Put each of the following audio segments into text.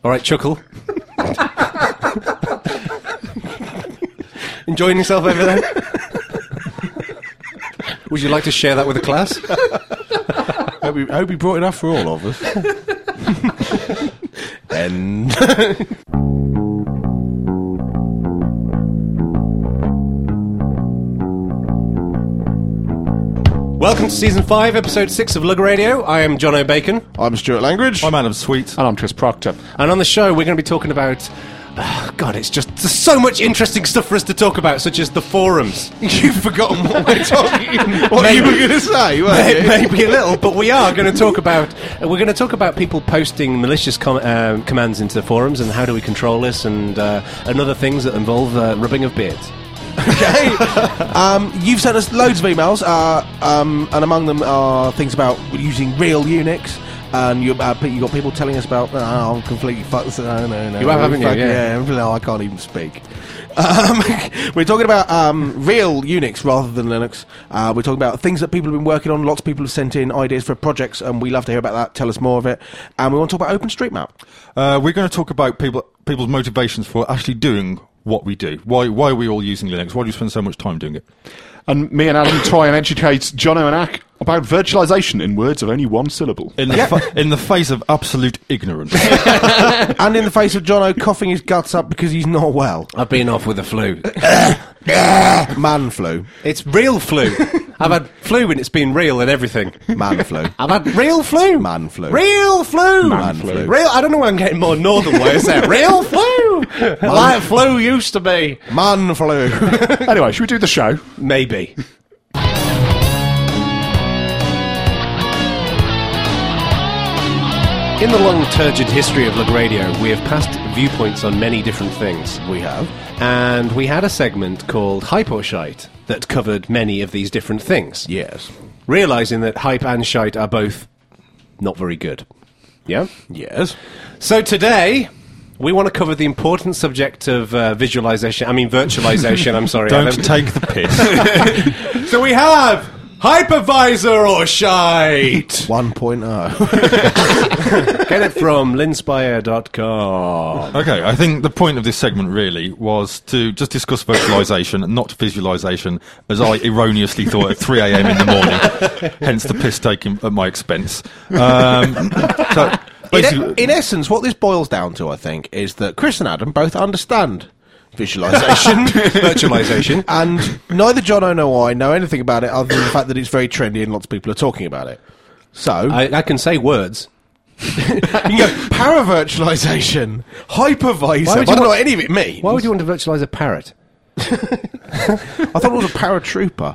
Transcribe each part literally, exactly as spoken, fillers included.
All right, Chuckle. Enjoying yourself over there? Would you like to share that with the class? I hope, we, I hope you brought enough for all of us. And... Welcome to Season five, Episode six of Lug Radio. I am John O'Bacon. I'm Stuart Langridge. I'm Adam Sweet. And I'm Chris Proctor. And on the show, we're going to be talking about... Oh, God, it's just... There's so much interesting stuff for us to talk about, such as the forums. You've forgotten what we're talking What maybe, you were going to say, weren't maybe, you? Maybe a little, but we are going to talk about... We're going to talk about people posting malicious com- uh, commands into the forums and how do we control this and, uh, and other things that involve uh, rubbing of beards. Okay. um, you've sent us loads of emails, uh, um, and among them are things about using real Unix. And you, uh, you got people telling us about, oh, I'm completely fucked. No, no, no. You have, haven't you? Fuck, Yeah. yeah. No, I can't even speak. Um, we're talking about um, real Unix rather than Linux. Uh, we're talking about things that people have been working on. Lots of people have sent in ideas for projects, and we love to hear about that. Tell us more of it. And we want to talk about OpenStreetMap. Uh, we're going to talk about people, people's motivations for actually doing what we do. Why, why are we all using Linux? Why do you spend so much time doing it? And me and Adam try and educate Jono and Ack about virtualization in words of only one syllable. In the, Yeah. fa- in the face of absolute ignorance. And in the face of Jono coughing his guts up because he's not well. I've been off with the flu. Man flu. It's real flu. I've had flu and it's been real and everything. Man flu. I've had real flu. Man flu. Real flu. Man flu. Real. I don't know why I'm getting more northern ways there. Real flu. Like flu used to be. Man flu. Anyway, should we do the show? Maybe. In the long, turgid history of Lug Radio, we have passed viewpoints on many different things. We have. And we had a segment called Hype or Shite that covered many of these different things. Yes. Realising that hype and shite are both not very good. Yeah? Yes. So today, we want to cover the important subject of uh, visualization, I mean virtualization, I'm sorry. Don't Adam. take the piss. So we have Hypervisor or Shite! one point oh. Get it from linspire dot com. Okay, I think the point of this segment really was to just discuss virtualization, not visualization, as I erroneously thought at three a.m. in the morning, hence the piss taken at my expense. Um, so In, basically, in essence, what this boils down to, I think, is that Chris and Adam both understand visualization, Virtualization. and neither John nor I know anything about it other than the fact that it's very trendy and lots of people are talking about it. So, I, I can say words. you can go paravirtualization, hypervisor. Why I would don't you know want- what any of it means. Why would you want to virtualize a parrot? I thought it was a paratrooper.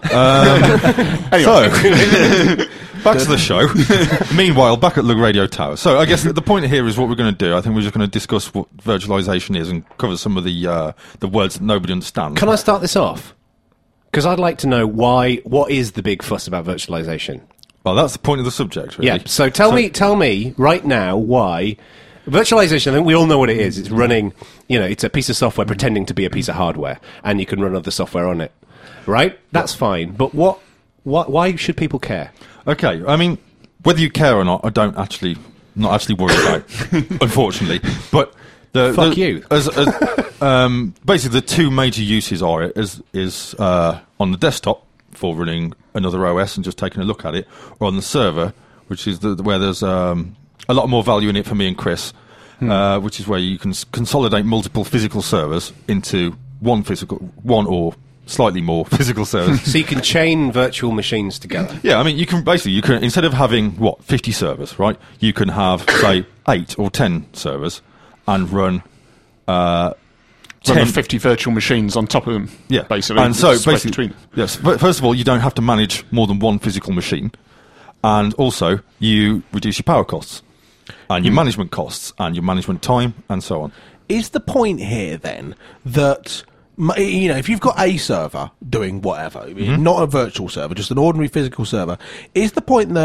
so back to the show. Meanwhile, back at Lug Radio Tower. So I guess the point here is what we're going to do. I think we're just going to discuss what virtualization is and cover some of the uh, the words that nobody understands. Can I start this off? Because I'd like to know why. What is the big fuss about virtualization? Well, that's the point of the subject, really. Yeah. So tell me, tell me right now why virtualization. I think we all know what it is. It's running. You know, it's a piece of software pretending to be a piece of hardware, and you can run other software on it. Right? That's fine. But what? What? Why should people care? Okay, I mean, whether you care or not, I don't actually, not actually worry about, unfortunately. But the, Fuck the, you. As, as, um, basically, the two major uses are it is is uh, on the desktop for running another O S and just taking a look at it, or on the server, which is the, where there's um, a lot more value in it for me and Chris, hmm. uh, which is where you can s- consolidate multiple physical servers into one physical, one or slightly more physical servers. So you can chain virtual machines together. Yeah, I mean, you can basically, you can, instead of having, what, fifty servers, right, you can have, say, eight or ten servers and run, uh, Run ten the fifty virtual machines on top of them, yeah, basically. And so, split basically, between. yes, f- first of all, you don't have to manage more than one physical machine, and also, you reduce your power costs, and your management costs, and your management time, and so on. Is the point here, then, that... You know, if you've got a server doing whatever, mm-hmm. not a virtual server, just an ordinary physical server, is the point that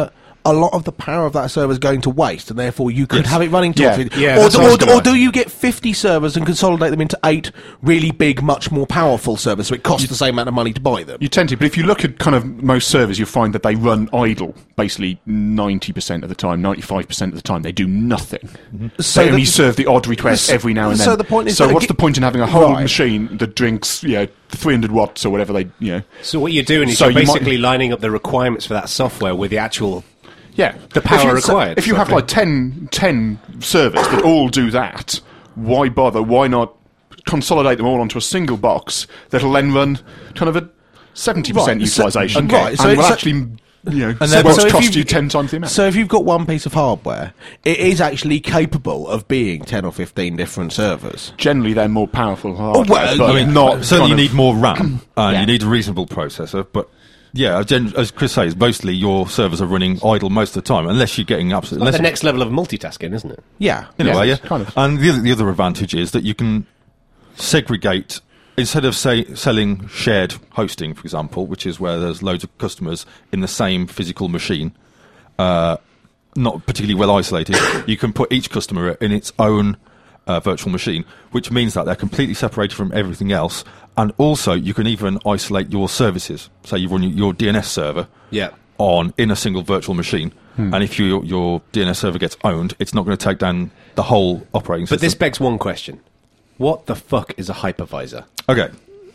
a lot of the power of that server is going to waste, and therefore you could Yes. have it running Yeah. twelve. Yeah, or, that's do, what I was or, gonna or do you get fifty servers and consolidate them into eight really big, much more powerful servers, so it costs the same amount of money to buy them? You tend to, but if you look at kind of most servers, you'll find that they run idle basically ninety percent of the time, ninety-five percent of the time. They do nothing. So They only the- serve the odd request so- every now and then. so the point is so that- what's the point in having a whole Right. machine that drinks, you know, three hundred watts or whatever they, you know? So what you're doing is So you're you might- basically lining up the requirements for that software with the actual Yeah, the If power you- required. If you have like ten, ten servers that all do that, why bother? Why not consolidate them all onto a single box that'll then run kind of a seventy percent Right, so- utilisation, okay, right, so and will it's- actually, you know, And then- won't so if cost you've- you ten times the amount. So if you've got one piece of hardware, it is actually capable of being ten or fifteen different servers. Generally, they're more powerful hardware, well, but I mean, not Certainly, you kind of- need more RAM and Yeah. you need a reasonable processor, but. Yeah, gen- as Chris says, mostly your servers are running idle most of the time, unless you're getting absolutely. like the next level of multitasking, isn't it? Yeah. In Yeah, a way, yeah. kind of. And the other, the other advantage is that you can segregate, instead of say selling shared hosting, for example, which is where there's loads of customers in the same physical machine, uh, not particularly well isolated, you can put each customer in its own uh, virtual machine, which means that they're completely separated from everything else. And also, you can even isolate your services. So you run your D N S server Yeah. on in a single virtual machine, Hmm. and if you, your D N S server gets owned, it's not going to take down the whole operating system. But this begs one question: what the fuck is a hypervisor? Okay.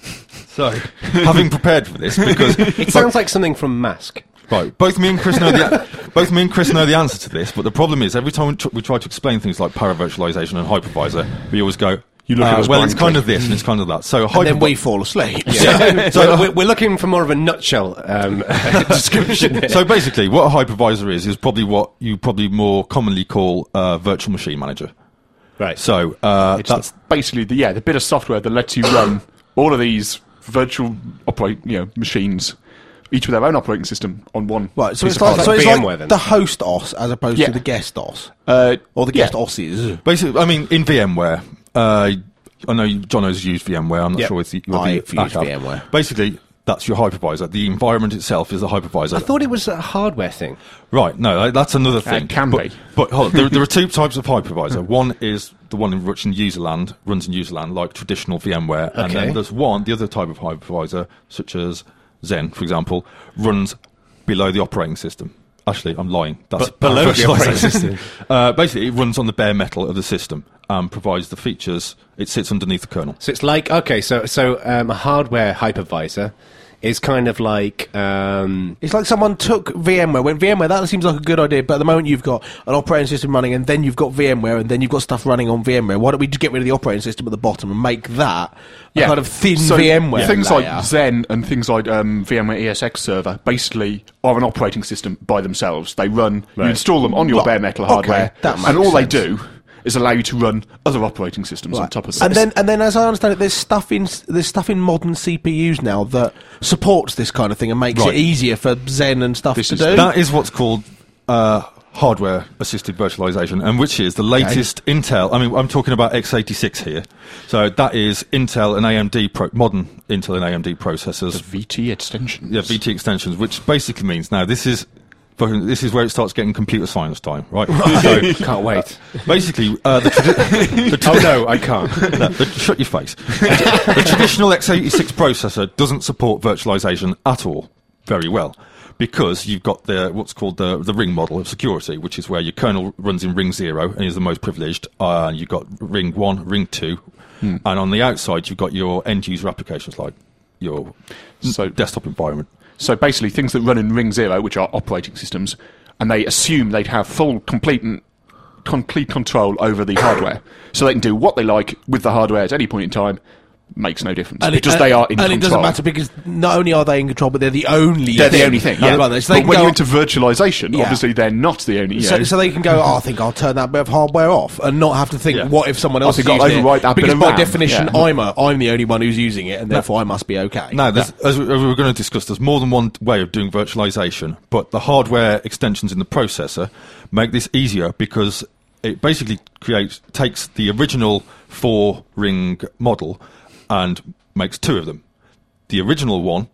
So, having prepared for this, because It sounds like something from Mask. right, both me and Chris know the both me and Chris know the answer to this, but the problem is every time we, tr- we try to explain things like paravirtualization and hypervisor, we always go, You look at uh, us well, it's blankly. kind of this and it's kind of that. So, And then hypervi- we fall asleep. Yeah. so we're, we're looking for more of a nutshell um, description. here. so basically, what a hypervisor is is probably what you probably more commonly call a virtual machine manager. right. So uh, It's that's the- basically the yeah the bit of software that lets you run all of these virtual operate you know machines, each with their own operating system on one. Right, so piece it's of like, so hardware. it's VMware like then. the host O S as opposed Yeah. to the guest O S. uh, Or the yeah. guest O Ss. basically, I mean, in VMware, uh, I know you- John has used VMware. I'm not Yep. sure if you I've if you- used I have. VMware. Basically, that's your hypervisor. The environment itself is the hypervisor. I thought it was a hardware thing. Right, no, that- that's another thing. it can but, be. But hold on, there, there are two types of hypervisor. One is the one in which in userland, runs in userland, like traditional VMware. And Okay. then there's one, the other type of hypervisor, such as Zen, for example, runs below the operating system. Actually, I'm lying. That's But below the virtualization. operating system. uh, basically, it runs on the bare metal of the system and provides the features. It sits underneath the kernel. So it's like okay, so so um, a hardware hypervisor is kind of like um, It's like someone took VMware, went VMware, that seems like a good idea, but at the moment you've got an operating system running and then you've got VMware and then you've got stuff running on VMware. Why don't we just get rid of the operating system at the bottom and make that a kind of thin So VMware Things layer? like Zen and things like um, VMware E S X Server basically are an operating system by themselves. They run, you Right. install them on your Right. bare metal Okay, hardware, that makes and all sense. they do is allow you to run other operating systems on Right. top of this. And then, and then, as I understand it, there's stuff in there's stuff in modern C P Us now that supports this kind of thing and makes Right. it easier for Zen and stuff This to is- do. That is what's called uh, hardware-assisted virtualization, and which is the latest Intel. I mean, I'm talking about x eighty-six here. So that is Intel and A M D, pro- modern Intel and A M D processors. V T extensions. Yeah, V T extensions, which basically means now this is this is where it starts getting computer science time, right? So can't wait. basically, uh, the, tradi- the Oh tradi- no, I can't. no, the, shut your face. The traditional x eighty-six processor doesn't support virtualization at all very well because you've got the what's called the the ring model of security, which is where your kernel runs in ring zero and is the most privileged. Uh, you've got ring one, ring two, and on the outside you've got your end user applications like your So- desktop environment. So basically, things that run in Ring Zero, which are operating systems, and they assume they'd have full, complete, and complete control over the hardware, so they can do what they like with the hardware at any point in time. Makes no difference And it- because and- they are in and control. it doesn't matter because not only are they in control, but they're the only. They're the only thing. Yeah, Yeah. right, so they but can when go, you're into virtualization, Yeah. obviously they're not the only. You so, know, so they can go. Oh, I think I'll turn that bit of hardware off and not have to think. Yeah. What if someone else is think I'll using overwrite it? that bit Because of by RAM. definition, Yeah. I'm a, I'm the only one who's using it, and therefore I must be okay. Now, there's, as we we were going to discuss, there's more than one way of doing virtualization, but the hardware extensions in the processor make this easier because it basically creates takes the original four ring model and makes two of them. The original one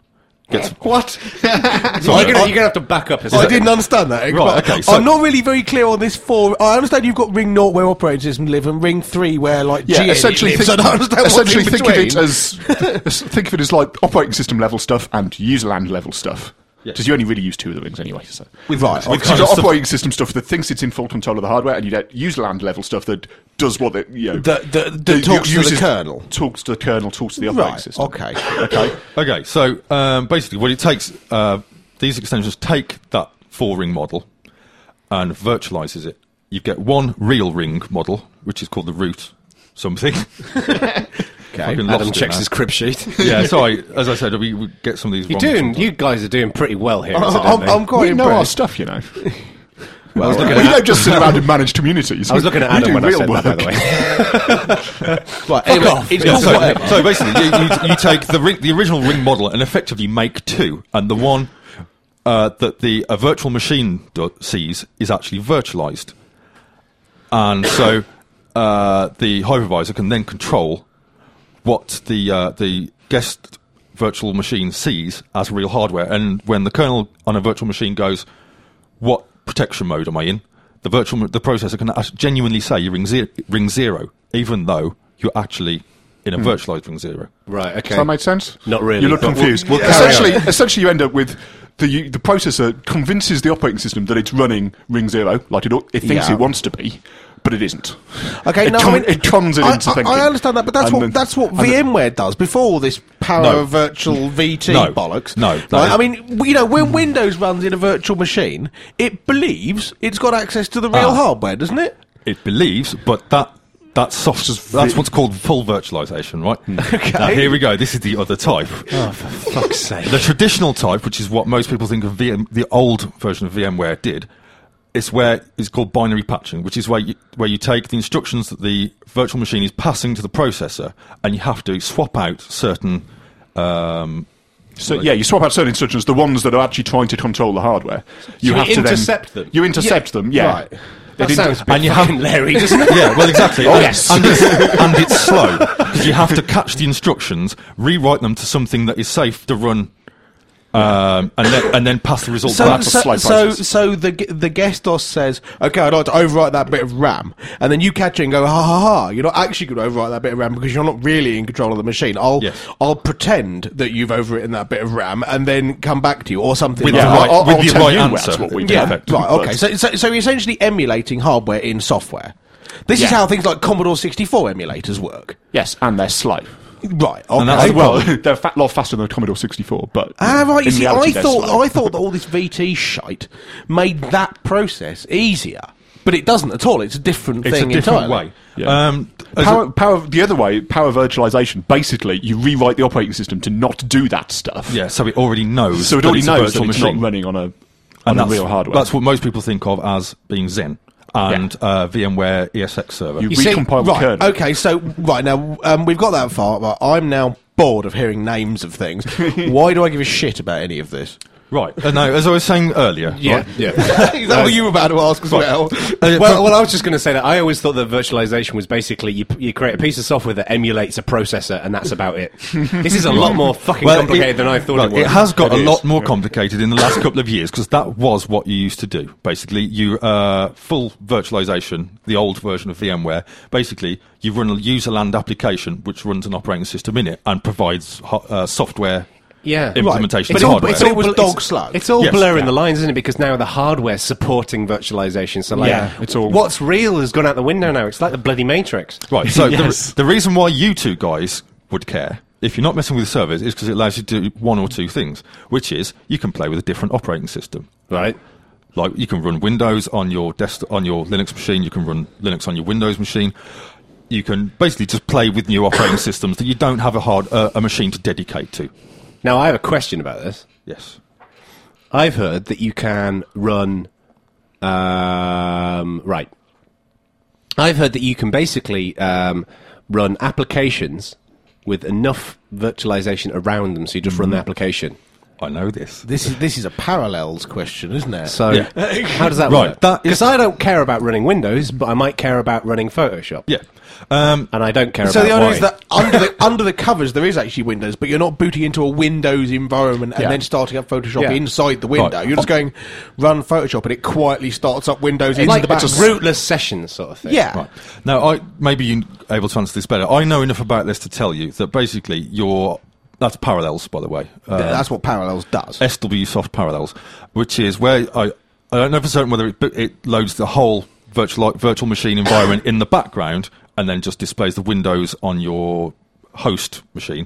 gets What? Sorry, you're going to have to back up. A I didn't understand that. Right, but okay, so- I'm not really very clear on this four. I understand you've got ring naught where operating system live and ring three where like Yeah, G N essentially, lives. think, I don't understand what's essentially in think of it between. as think of it as like operating system level stuff and user land level stuff. Yeah. Because you only really use two of the rings anyway. So. Right, Because okay. you've kind got of stuff- operating system stuff that thinks it's in full control of the hardware, and you get user land level stuff that does what it, you know, That- that- that that talks to the uses- kernel. talks to the kernel, talks to the operating Right, system. okay. okay. Okay, so um, basically, what it takes, uh, these extensions take that four-ring model and virtualizes it. You get one real ring model, which is called the root something. Okay. Fucking Adam lost it checks now. his crib sheet. Yeah, sorry. As I said, we, we get some of these You're wrong doing. sometimes. You guys are doing pretty well here. I'm, incidentally. I'm quite We know our impressed. stuff, you know. I was looking we at. don't just sit around and manage communities. I was looking at we Adam do when I real said work. that, by the way. Right, anyway, off. it's Yeah, called so, whatever. so basically, you, you, you take the ring, the original ring model and effectively make two, and the one uh, that the a virtual machine do, sees is actually virtualized, and so uh, the hypervisor can then control what the uh, the guest virtual machine sees as real hardware, and when the kernel on a virtual machine goes, "What protection mode am I in?" The virtual the processor can act- genuinely say you're ring, ze- ring zero, even though you're actually in a virtualized ring zero. Right. Okay. Does that make sense? Not really, You look but we'll- confused. we'll carry essentially, essentially, you end up with the the processor convinces the operating system that it's running ring zero, like it it thinks Yeah. it wants to be, but it isn't. Okay, it, no, con- I mean, it cons it I, into I, thinking. I understand that, but that's And what then- that's what and then- VMware does before all this power No. virtual V T No. bollocks. No, no. Right? I mean, w- you know, when Windows runs in a virtual machine, it believes it's got access to the real Ah. hardware, doesn't it? It believes, but that that's soft. That's what's called full virtualization, right? Okay. Now, here we go. This is the other type. Oh, for fuck's sake! The traditional type, which is what most people think of V M, the old version of VMware did, is where it's called binary patching, which is where you, where you take the instructions that the virtual machine is passing to the processor, and you have to swap out certain. Um, So yeah, you swap out certain instructions, the ones that are actually trying to control the hardware. You So have you to then- intercept them? You intercept them, yeah. Right. That It sounds a bit and you fucking have- Larry, doesn't it? yeah, well, exactly. Oh, and, yes. and it's, and it's slow because you have to catch the instructions, rewrite them to something that is safe to run, um, and then and then pass the result So, back. a so, slow so, process. so the g- the guest DOS says, "Okay, I'd like to overwrite that bit of RAM," and then you catch it and go, "Ha ha ha! You're not actually going to overwrite that bit of RAM because you're not really in control of the machine. I'll Yes. I'll pretend that you've overwritten that bit of RAM and then come back to you or something." With like the that. right- I'll, with I'll the tell right you answer. that's what we do. Yeah, effectively, right. Okay, but- so, so so you're essentially emulating hardware in software. This is Yeah. how things like Commodore sixty-four emulators work. Yes, and they're slow. Right. Okay. And that's Uh, the well, problem. they're a fat lot faster than the Commodore sixty-four, but Ah, right. You in see, reality, I they're thought slow. I thought that all this V T shite made that process easier, but it doesn't at all. It's a different It's a thing different entirely. way. Yeah. Um, as Power, a- power, the other way, power virtualization. Basically, you rewrite the operating system to not do that stuff. yeah, so it already knows. So it that already it's a knows that virtual it's machine. not running on a on and a that's, real hardware. That's what most people think of as being Zen and uh, VMware E S X server. You You see, recompile the right? kernel. Okay, so right now um, we've got that far, but I'm now bored of hearing names of things. Why do I give a shit about any of this? Right. Uh, no, as I was saying earlier. Yeah, right, yeah. Is that what you were about to ask as well? uh, well, well, I was just going to say that I always thought that virtualization was basically you, you create a piece of software that emulates a processor, and that's about it. This is a lot more fucking Well, complicated it- than I thought well, it was. It has got It a is, lot more yeah. complicated in the last couple of years because that was what you used to do. Basically, you uh, full virtualization, the old version of VMware. Basically, you run a user land application which runs an operating system in it and provides ho- uh, software. yeah, implementation It's of all, hardware. it's all, It was bl- dog it's- slug. It's all Yes, blurring yeah. the lines, isn't it? Because now the hardware's supporting virtualization. So, like, Yeah, it's all- what's real has gone out the window now. It's like the bloody Matrix. Right. So Yes. the, the reason why you two guys would care, if you're not messing with servers, is because it allows you to do one or two things, which is you can play with a different operating system. Right. Like you can run Windows on your desk on your Linux machine. You can run Linux on your Windows machine. You can basically just play with new operating systems that you don't have a hard uh, a machine to dedicate to. Now, I have a question about this. Yes. I've heard that you can run. Um, right. I've heard that you can basically um, run applications with enough virtualization around them, so you just run the application. I know this. This is this is a parallels question, isn't it? So Yeah. how does that Right, work? that is- Because I don't care about running Windows, but I might care about running Photoshop. Yeah. Um, And I don't care so about the idea why. is that under the under the covers there is actually Windows, but you're not booting into a Windows environment and Yeah. then starting up Photoshop Yeah. inside the window. Right. You're just going run Photoshop and it quietly starts up Windows into like the background. it's a rootless session sort of thing. Yeah. Right. Now, I maybe you're able to answer this better. I know enough about this to tell you that basically your that's Parallels, by the way. Uh, Yeah, that's what Parallels does. S W Soft Parallels, which is where I I don't know for certain whether it, it loads the whole virtual virtual machine environment in the background and then just displays the windows on your host machine,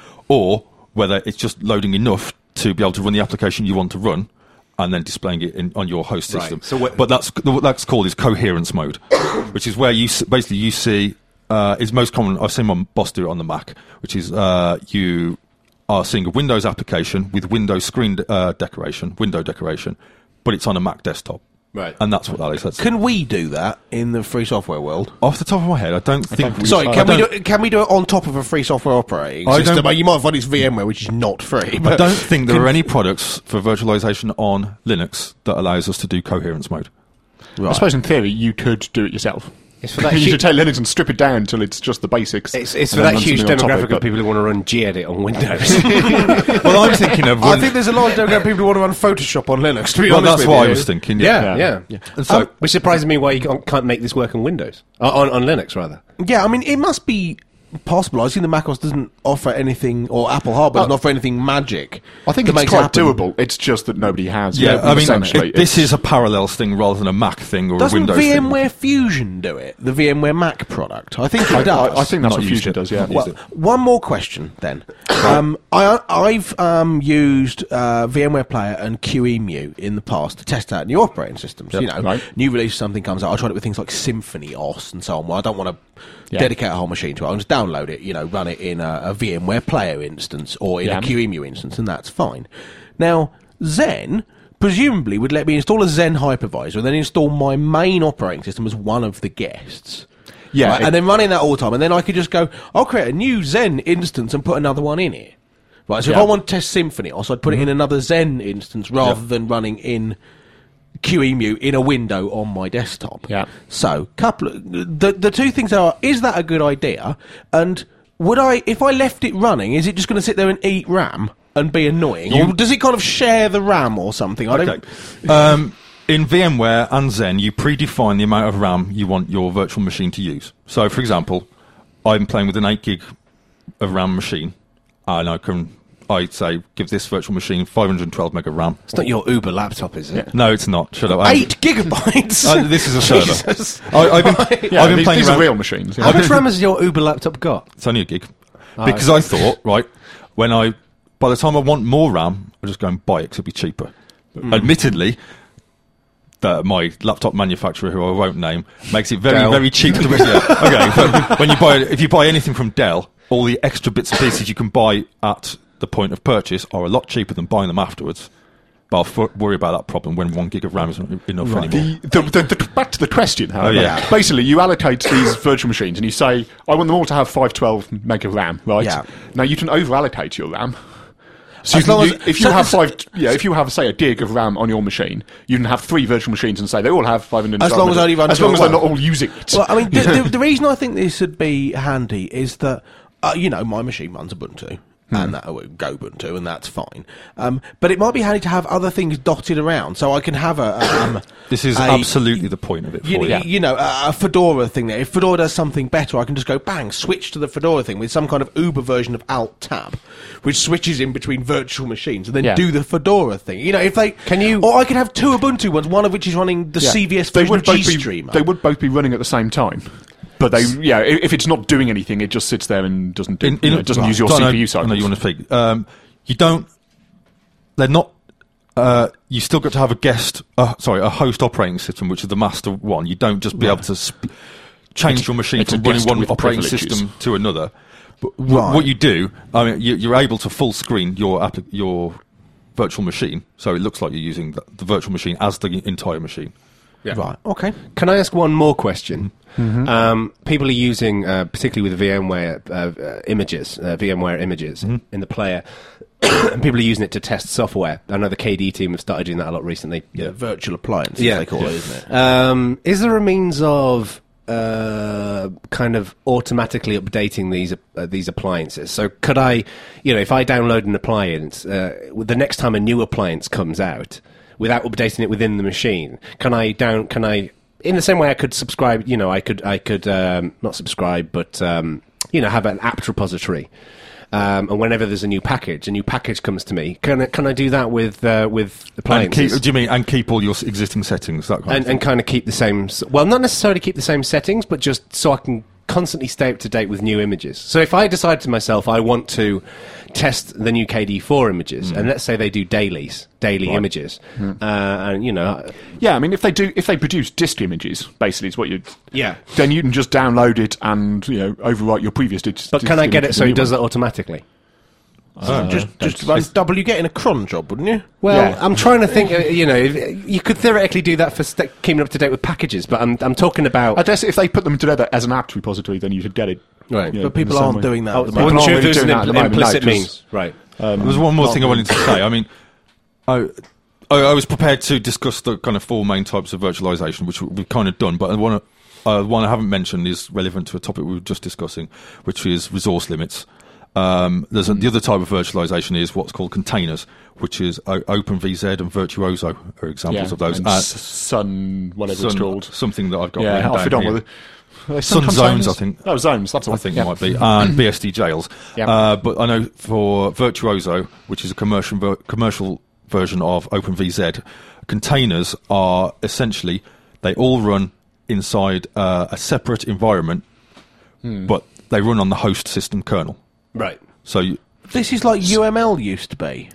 or whether it's just loading enough to be able to run the application you want to run and then displaying it in, on your host Right. system. So what- but that's what that's called is coherence mode, which is where you s- basically you see uh, is most common. I've seen my boss do it on the Mac, which is uh, you are seeing a Windows application with Windows screen uh, decoration, window decoration, but it's on a Mac desktop. Right. And that's what that is. That's Can we do that in the free software world? off the top of my head, I don't think. we- Sorry, I can we don't- do it, can we do it on top of a free software operating I system? don't- You might find it's VMware, which is not free. I But don't think there are any products for virtualization on Linux that allows us to do coherence mode. I suppose in theory you could do it yourself. It's for that you huge- should take Linux and strip it down until it's just the basics. It's, it's and for then that run huge something on top demographic it, of but- people who want to run gedit on Windows. Well, I'm thinking of. I When, think there's a large demographic of people who want to run Photoshop on Linux. To be well, honest that's with what you. I was thinking. yeah, Yeah. yeah. And so, Um, which surprises me why you can't, can't make this work on Windows. Uh, on, on Linux, rather. Yeah, I mean, it must be possible. I see the macOS doesn't offer anything, or Apple hardware doesn't Oh. offer anything magic. I think that it's makes quite happen. doable. It's just that nobody has. yeah, it, I mean, essentially, it, this it's- is a Parallels thing rather than a Mac thing or Doesn't a Windows thing. VMware Fusion do it? The VMware Mac product? I think it I, does. I, I think that's Not what used Fusion it. does. Yeah. Well, one more question then. um, I, I've um, used uh, VMware Player and QEMU in the past to test out new operating systems. Yep. You know, Right. new release, something comes out. I tried it with things like Symphony O S and so on. Well, I don't want to Yeah. dedicate a whole machine to it. I'll just download it, you know, run it in a, a VMware Player instance or in Yeah. a QEMU instance, and that's fine. Now, Zen presumably would let me install a Zen hypervisor and then install my main operating system as one of the guests. Yeah, Right, it- and then running that all the time, and then I could just go, I'll create a new Zen instance and put another one in it. Right, so if Yeah. I want to test Symphony, also I'd put it in another Zen instance rather than running in QEMU in a window on my desktop. Yeah. So, couple of, the the two things are: is that a good idea? And would I, if I left it running, is it just going to sit there and eat RAM and be annoying, or You- does it kind of share the RAM or something? I don't. Okay. Um, in VMware and Zen, you predefine the amount of RAM you want your virtual machine to use. So, for example, I'm playing with an eight gig of RAM machine, and I can, I'd say, give this virtual machine five hundred twelve meg of RAM. It's not your Uber laptop, is it? No, it's not. Shut up. I- Eight gigabytes. Uh, this is a server. Jesus. I, I've been, Yeah, I've been these, playing these around. are real machines. How Yeah. much RAM has your Uber laptop got? It's only a gig. Because I thought, right, when I, by the time I want more RAM, I'll just go and buy it because it'll be cheaper. Admittedly, the, my laptop manufacturer, who I won't name, makes it very, Dell. very cheap to yeah, okay, but when you buy, if you buy anything from Dell, all the extra bits and pieces you can buy at the point of purchase are a lot cheaper than buying them afterwards. But I'll f- worry about that problem when one gig of RAM isn't enough anymore. The, the, the, the, back to the question, however. Oh, yeah. Basically, you allocate these virtual machines and you say, I want them all to have five twelve meg of RAM, right? Yeah. Now, you can over-allocate your RAM. So, As you can, long you- as- if you so- have so- five, yeah, if you have, say, a gig of RAM on your machine, you can have three virtual machines and say they all have five hundred twelve As long as meg- only run as two long at as they're once. not all using it. Well, I mean, the, the, the reason I think this would be handy is that, uh, you know, my machine runs Ubuntu. And that will go Ubuntu, and that's fine. Um, but it might be handy to have other things dotted around, so I can have a. Um, This is a- absolutely the point of it for You, you. know, you know, a, a Fedora thing there. If Fedora does something better, I can just go bang, switch to the Fedora thing with some kind of Uber version of Alt Tab, which switches in between virtual machines, and then Yeah. do the Fedora thing. You know, if they Can you- or I could have two Ubuntu ones, one of which is running the Yeah. C V S They version would of both be- GStreamer. They would both be running at the same time. But they, yeah, i- if it's not doing anything, it just sits there and doesn't do, In- in- you know, it doesn't right. use your I know- C P U I cycles. know you want to speak. Um, you don't. They're not. Uh, you still got to have a guest. Uh, sorry, a host operating system, which is the master one. You don't just be able to sp- change your machine it's a from running guest one with operating privileges. system to another. But w- Right. what you do, I mean, you, you're able to full screen your appli- your virtual machine, so it looks like you're using the, the virtual machine as the entire machine. Right. Okay. Can I ask one more question? Mm-hmm. Um, people are using, uh, particularly with VMware uh, uh, images, uh, VMware images mm-hmm. in the player, and people are using it to test software. I know the K D team have started doing that a lot recently. Yeah, virtual appliance, yeah. they call it, isn't it? Um, is there a means of uh, kind of automatically updating these uh, these appliances? So could I, you know, if I download an appliance, uh, the next time a new appliance comes out, without updating it within the machine, can I down? Can I, in the same way I could subscribe? You know, I could I could um, not subscribe, but um, you know, have an apt repository. Um, and whenever there's a new package, a new package comes to me. Can I, can I do that with uh, with appliances? And keep, do you mean and keep all your existing settings? That kind and, of thing? and kind of keep the same. Well, not necessarily keep the same settings, but just so I can constantly stay up to date with new images. So if I decide to myself, I want to test the new K D four images, mm. and let's say they do dailies, daily right. images, mm. uh, and you know, yeah, I mean, if they do, if they produce disk images, basically, is what you, yeah, then you can just download it and you know overwrite your previous. Disk, but can I get it so it does that automatically? Uh, just just run double. You get in a cron job, wouldn't you? Well, yeah. I'm trying to think. Uh, you know, if, you could theoretically do that for st- keeping up to date with packages, but I'm I'm talking about. I guess if they put them together as an apt repository, then you should get it. Right, you know, but people aren't way. doing that. Oh, at the I wasn't moment. sure if there's an doing that at the impl- moment, implicit no, means. just- Right. Um, There's one more thing I wanted to say. I mean, I, I, I was prepared to discuss the kind of four main types of virtualization, which we've kind of done, but the one, uh, one I haven't mentioned is relevant to a topic we were just discussing, which is resource limits. Um, there's a, the other type of virtualization is what's called containers, which is o- OpenVZ and Virtuoso are examples yeah, of those. And uh, Sun, whatever Sun, it's called. Something that I've got Yeah, written I'll down fit on here. with it. Sun, Sun Zones, I think. Oh, Zones, that's all. I think yeah. it might be, and B S D Jails. Yeah. Uh, but I know for Virtuoso, which is a commercial ver- commercial version of OpenVZ, containers are essentially, they all run inside uh, a separate environment, hmm. but they run on the host system kernel. Right. So you, This is like U M L used to be.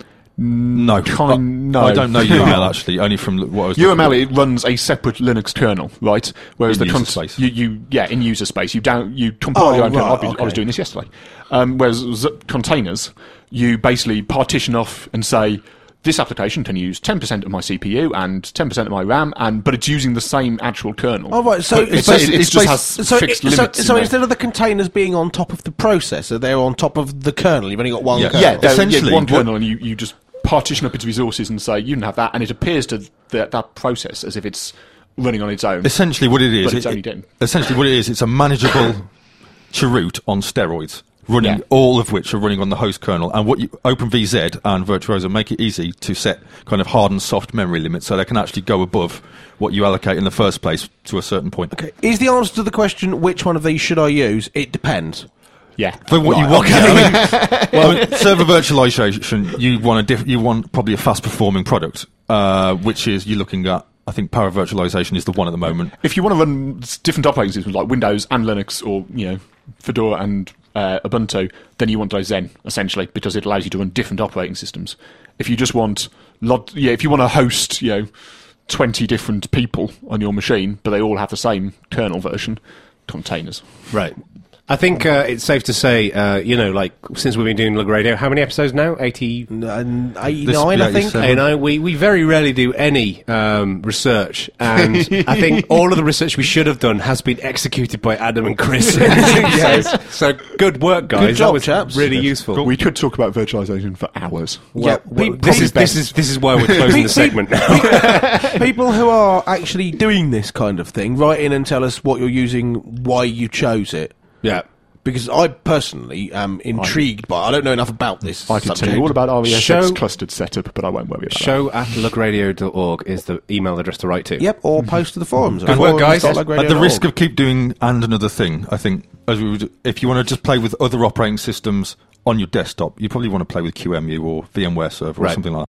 no, Kind- I, no. I don't know U M L actually, only from what I was U M L looking it runs a separate Linux kernel, right? Whereas In the user space. you, you yeah in user space you down you compile Oh, your own kernel. right, I was- I was okay. doing this yesterday. Um, whereas z- containers, you basically partition off and say this application can use ten percent of my C P U and ten percent of my RAM, and but it's using the same actual kernel. Oh, right, so But it's it's, basi- it it's just basi- has So, fixed it, so, limits. in so there. instead of the containers being on top of the processor, they're on top of the kernel. You've only got one Yeah. kernel. yeah, they're- essentially, yeah, one what- kernel, and you, you just partition up its resources and say you can have that, and it appears to that that process as if it's running on its own. Essentially, what it is, But it's it- only it- done. essentially what it is, it's a manageable cheroot on steroids, running Yeah. all of which are running on the host kernel. And what you, OpenVZ and Virtuoso make it easy to set kind of hard and soft memory limits, so they can actually go above what you allocate in the first place to a certain point. Okay. Is the answer to the question, which one of these should I use? It depends. Yeah, For what you Right, want, I mean, well, I mean, server virtualization, you want a diff- you want probably a fast performing product, uh, which is you're looking at. I think Power Virtualization is the one at the moment. if you want to run s- different operating systems like Windows and Linux, or you know Fedora and uh, Ubuntu, then you want Zen essentially because it allows you to run different operating systems. If you just want, lot, yeah, if you want to host, you know, twenty different people on your machine, but they all have the same kernel version, containers. Right. I think uh, it's safe to say, uh, you know, like, since we've been doing Lug Radio, how many episodes now? eighty? And eighty-nine, This- I yeah, think. it's, uh, You know, we, we very rarely do any um, research, and I think all of the research we should have done has been executed by Adam and Chris. so, so good work, guys. Good job, that was chaps. really Yes. useful. We could talk about virtualization for hours. Yeah, Well, pe- this is pe- this is this is why we're closing the segment now. people who are actually doing this kind of thing, write in and tell us what you're using, why you chose it. Yeah. Because I personally am intrigued by. I don't know enough about this. I could tell subject. you all about R E S X Show- clustered setup, but I won't worry about Show at lugradio dot org is the email address to write to. Yep, or post to the forums. Good work, guys. At the risk of keep doing and another thing, I think as we would, if you want to just play with other operating systems on your desktop, you probably want to play with Q M U or VMware Server or Right. something like that.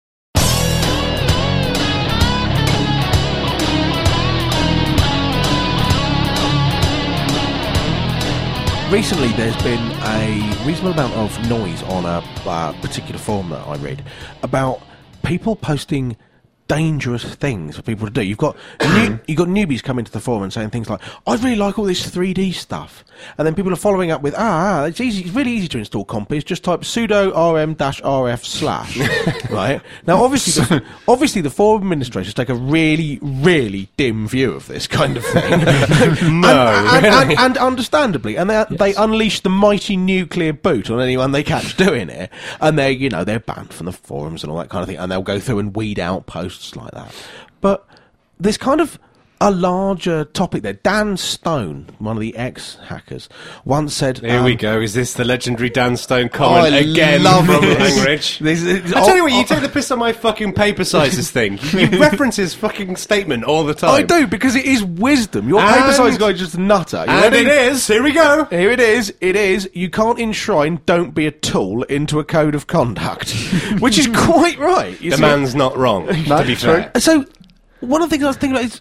Recently, there's been a reasonable amount of noise on a uh, particular forum that I read about people posting dangerous things for people to do. You've got new, you've got newbies coming to the forum and saying things like, "I really like all this three D stuff," and then people are following up with, "Ah, it's easy. It's really easy to install compies. Just type sudo rm-rf slash." Right now, obviously, the, obviously, the forum administrators take a really, really dim view of this kind of thing. No, and, and, really? and, and understandably, and they they unleash the mighty nuclear boot on anyone they catch doing it, and they you know they're banned from the forums and all that kind of thing, and they'll go through and weed out posts like that. But there's kind of a larger topic there. Dan Stone, one of the ex-hackers, once said... Here um, we go. Is this the legendary Dan Stone comment I again love from this. Langridge? This is- I tell you what, oh, you take the piss on my fucking paper sizes thing. You reference his fucking statement all the time. I do, because it is wisdom. Your And- paper size guy is just a nutter. You And ready? it is. Here we go. Here it is. It is. You can't enshrine "don't be a tool" into a code of conduct, which is quite right. You The see. man's not wrong, to be fair. So, one of the things I was thinking about is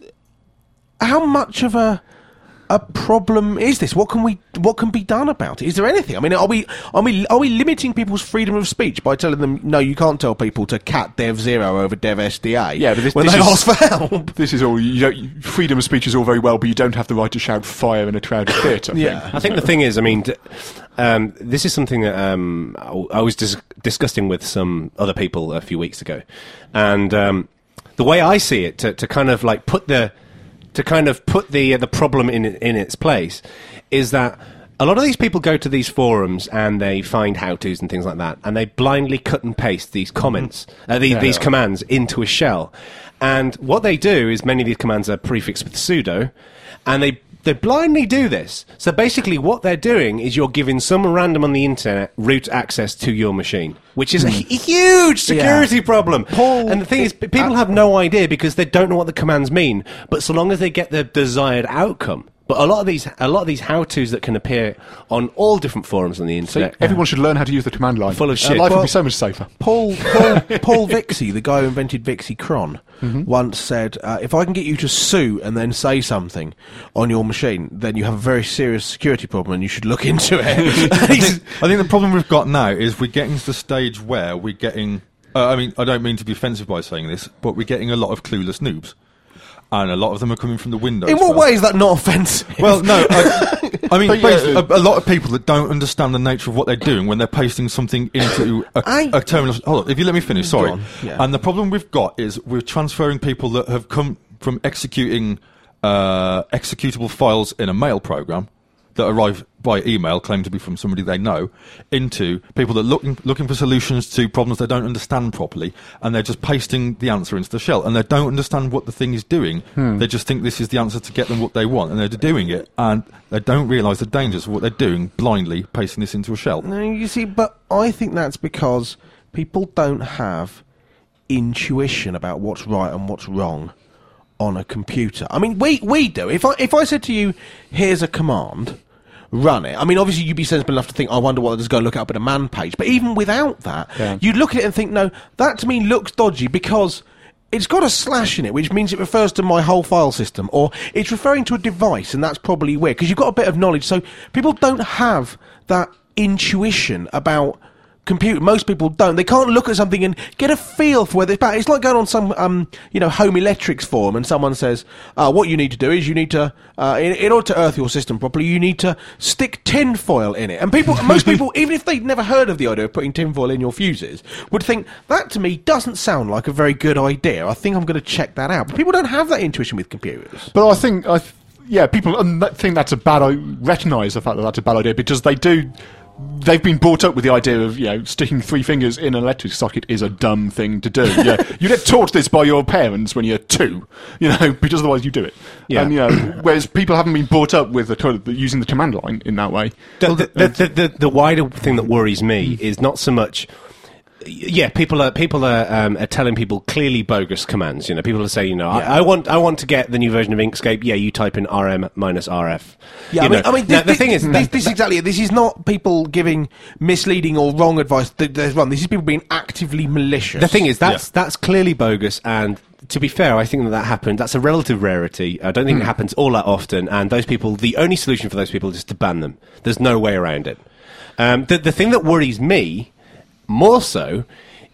how much of a a problem is this? What can we? What can be done about it? Is there anything? I mean, are we are we are we limiting people's freedom of speech by telling them no? You can't tell people to cat dev zero over dev S D A. Yeah, but this- when this they is- ask for help. This is all. You don't, freedom of speech is all very well, but you don't have the right to shout fire in a crowded theatre. I Yeah. think. I think the thing is, I mean, d- um, this is something that um, I w- I was dis- discussing with some other people a few weeks ago, and um, the way I see it, to, to kind of like put the to kind of put the uh, the problem in in its place, is that a lot of these people go to these forums and they find how-tos and things like that, and they blindly cut and paste these comments, uh, the, Yeah. these commands into a shell. And what they do is many of these commands are prefixed with sudo, and they they blindly do this. So basically what they're doing is you're giving some random on the internet root access to your machine, which is a hu- huge security Yeah. problem. Paul, and the thing is, it- p- people have no idea because they don't know what the commands mean, but so long as they get the desired outcome. But a lot of these, a lot of these how-tos that can appear on all different forums on the So internet, everyone should learn how to use the command line. Full of Uh, shit. life Well- would be so much safer. Paul Paul, Paul Vixie, the guy who invented Vixie Cron, Mm-hmm. once said, uh, "If I can get you to sue and then say something on your machine, then you have a very serious security problem, and you should look into it." He's- I think the problem we've got now is we're getting to the stage where we're getting. Uh, I mean, I don't mean to be offensive by saying this, but we're getting a lot of clueless noobs, and a lot of them are coming from the Windows. In what world. way is that not offensive? Well, no, I, I mean, But yeah, basically, uh, a, a lot of people that don't understand the nature of what they're doing when they're pasting something into a, I- a terminal. Hold on, if you let me finish, sorry. on, yeah. And the problem we've got is we're transferring people that have come from executing uh, executable files in a mail program that arrive by email, claim to be from somebody they know, into people that are looking looking for solutions to problems they don't understand properly, and they're just pasting the answer into the shell, and they don't understand what the thing is doing. They just think this is the answer to get them what they want, and they're doing it, and they don't realise the dangers of what they're doing, blindly pasting this into a shell. No, you see, but I think that's because people don't have intuition about what's right and what's wrong on a computer. I mean, we we do. If I if I said to you, "Here's a command, run it." I mean, obviously you'd be sensible enough to think, "I wonder what it is." Go look it up in a man page. But even without that, Yeah. you'd look at it and think, "No, that to me looks dodgy because." It's got a slash in it, which means it refers to my whole file system, or it's referring to a device, and that's probably weird, because you've got a bit of knowledge. So people don't have that intuition about computer. Most people don't. They can't look at something and get a feel for whether it's bad. It's like going on some, um, you know, home electrics forum, and someone says, uh, what you need to do is you need to, uh, in, in order to earth your system properly, you need to stick tin foil in it. And people, most people, even if they'd never heard of the idea of putting tin foil in your fuses, would think, that to me doesn't sound like a very good idea. I think I'm going to check that out. But people don't have that intuition with computers. But I think, I th- yeah, people um, that think that's a bad. I recognise the fact that that's a bad idea because they do. They've been brought up with the idea of, you know, sticking three fingers in an electric socket is a dumb thing to do. Yeah, you get taught this by your parents when you're two, you know, because otherwise you do it. Yeah. And, you know, whereas people haven't been brought up with the, kind of- using the command line in that way. The, the, the, the, the, the wider thing that worries me is not so much. Yeah, people are people are, um, are telling people clearly bogus commands. You know, people are saying, you know, I, I want I want to get the new version of Inkscape. Yeah, you type in R M minus R F. Yeah, You I mean, know. I mean Now, this, the thing is, this, that- this is exactly it. This is not people giving misleading or wrong advice. Th- There's one. This is people being actively malicious. The thing is, that's that's clearly bogus, and to be fair, I think that that happened. That's a relative rarity. I don't think it happens all that often, and those people, the only solution for those people is to ban them. There's no way around it. Um, the, the thing that worries me, more so,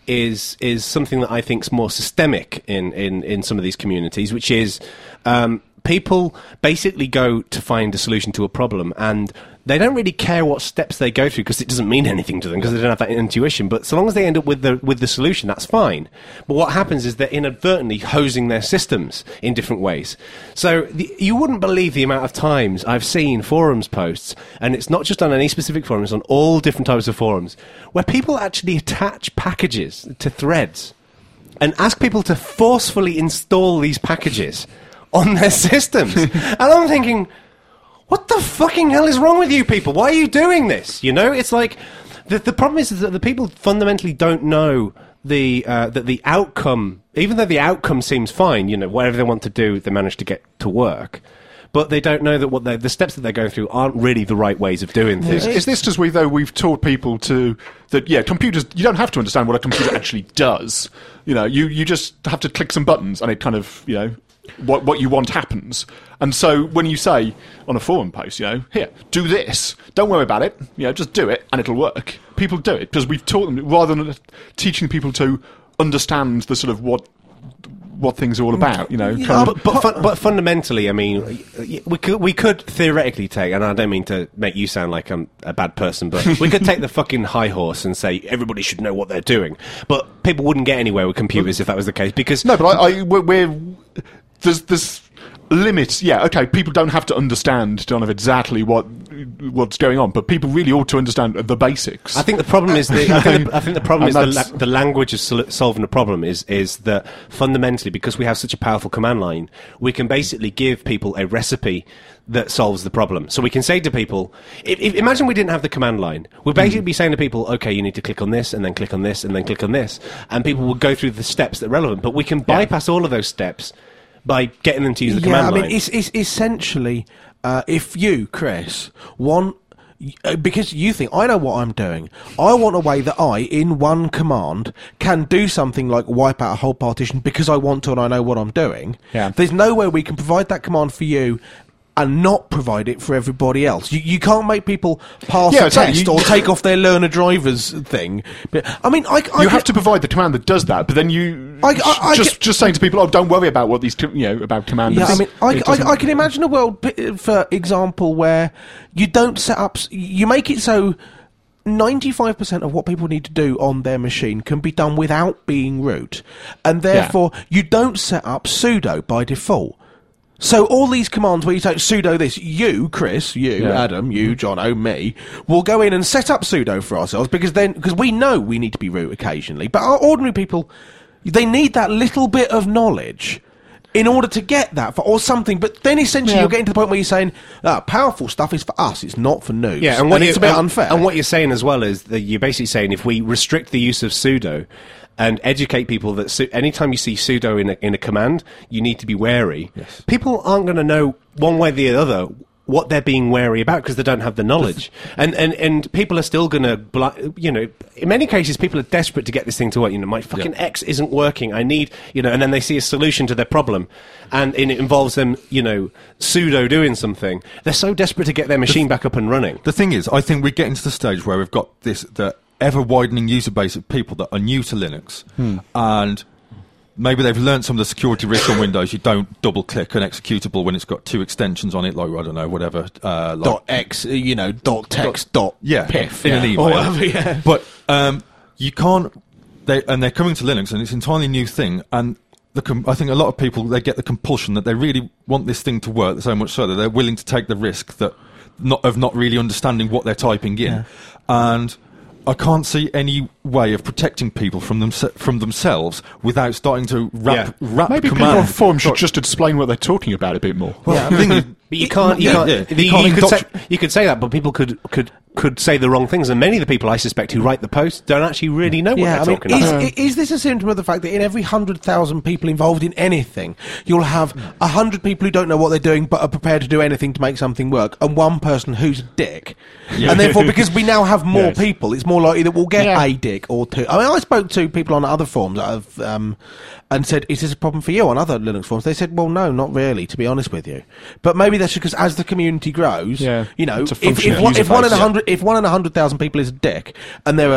is is something that I think is more systemic in, in, in some of these communities, which is um, people basically go to find a solution to a problem, and they don't really care what steps they go through because it doesn't mean anything to them because they don't have that intuition. But so long as they end up with the with the solution, that's fine. But what happens is they're inadvertently hosing their systems in different ways. So the, you wouldn't believe the amount of times I've seen forums posts, and it's not just on any specific forums, it's on all different types of forums, where people actually attach packages to threads and ask people to forcefully install these packages on their systems. And I'm thinking, what the fucking hell is wrong with you people? Why are you doing this? You know, it's like the the problem is that the people fundamentally don't know the uh, that the outcome, even though the outcome seems fine, you know, whatever they want to do, they manage to get to work. But they don't know that what the steps that they're going through aren't really the right ways of doing things. Is, is this just we though we've taught people to that? Yeah, computers. You don't have to understand what a computer actually does. You know, you you just have to click some buttons and it kind of, you know, what what you want happens. And so when you say on a forum post, you know, here, do this, don't worry about it, you know, just do it and it'll work. People do it because we've taught them rather than teaching people to understand the sort of what what things are all about, you know. Yeah, kind but of, but, fun, but fundamentally, I mean, we could we could theoretically take, and I don't mean to make you sound like I'm a bad person, but we could take the fucking high horse and say everybody should know what they're doing. But people wouldn't get anywhere with computers if that was the case, because no, but I, I we're, we're there's there's limits. Yeah, okay, people don't have to understand kind of exactly what what's going on, but people really ought to understand the basics. I think the problem is the, I, think the I think the problem is And the, that's- la- the language of sol- solving a problem is is that fundamentally, because we have such a powerful command line, we can basically give people a recipe that solves the problem. So we can say to people, if, if, imagine we didn't have the command line. We'd basically be saying to people, okay, you need to click on this, and then click on this, and then click on this, and people would go through the steps that are relevant. But we can bypass all of those steps by getting them to use the yeah, command I line. mean, it's, it's essentially uh, if you, Chris, want. Uh, because you think, I know what I'm doing. I want a way that I, in one command, can do something like wipe out a whole partition because I want to and I know what I'm doing. Yeah. There's no way we can provide that command for you and not provide it for everybody else. You, you can't make people pass Yeah, a exactly. test You- or take off their learner drivers thing. But, I mean, I, I you have get- to provide the command that does that, but then you I- I- I just get- just saying to people, "Oh, don't worry about what these, co- you know, about commanders." Yeah, I mean, I, It doesn't- I, I can imagine a world, p- for example, where you don't set up, s- you make it so ninety-five percent of what people need to do on their machine can be done without being root, and therefore you don't set up sudo by default. So all these commands where you say sudo this, you, Chris, you, Yeah. Adam, you, Jono, me, will go in and set up sudo for ourselves because then, because we know we need to be root occasionally, but our ordinary people, they need that little bit of knowledge in order to get that for, or something. But then essentially Yeah. you're getting to the point where you're saying, ah, powerful stuff is for us, it's not for noobs. Yeah, and, what it's you- a bit and- unfair. And what you're saying as well is that you're basically saying if we restrict the use of sudo and educate people that su- anytime you see sudo in a, in a command, you need to be wary. Yes. People aren't going to know one way or the other what they're being wary about because they don't have the knowledge. and, and and people are still going to, bli- you know, in many cases people are desperate to get this thing to work. You know, my fucking Yeah. X isn't working. I need, you know, and then they see a solution to their problem and, and it involves them, you know, sudo doing something. They're so desperate to get their machine back up and running. The thing is, I think we're getting to the stage where we've got this the ever-widening user base of people that are new to Linux, and maybe they've learned some of the security risks on Windows. You don't double-click an executable when it's got two extensions on it, like, I don't know, whatever. Uh, like, dot X, you know, dot text, dot yeah, piff. in an yeah. email. Or whatever, yeah. But um, you can't. They and they're coming to Linux, and it's an entirely new thing. And the com- I think a lot of people, they get the compulsion that they really want this thing to work so much so that they're willing to take the risk that not of not really understanding what they're typing in. Yeah. And I can't see any way of protecting people from them from themselves without starting to wrap Yeah. wrap maybe people on commands. forums should just explain what they're talking about a bit more. Well, the thing is, But you can't. You Yeah, can't. yeah. the- You can't you, could say, indoctr- you could say that, but people could could could say the wrong things, and many of the people I suspect who write the posts don't actually really know what Yeah, they're I mean, talking is, about. i- is this a symptom of the fact that in every hundred thousand people involved in anything, you'll have a hundred people who don't know what they're doing but are prepared to do anything to make something work, and one person who's a dick, and therefore because we now have more Yes. people, it's more likely that we'll get Yeah. a dick or two. I mean, I spoke to people on other forums that have, um, and said, "Is this a problem for you?" On other Linux forums, they said, "Well, no, not really, to be honest with you." But maybe that's because as the community grows, Yeah. you know, It's a if, function if, of one, user if one in base, a yeah. hundred, if one in a hundred thousand people is a dick, and there are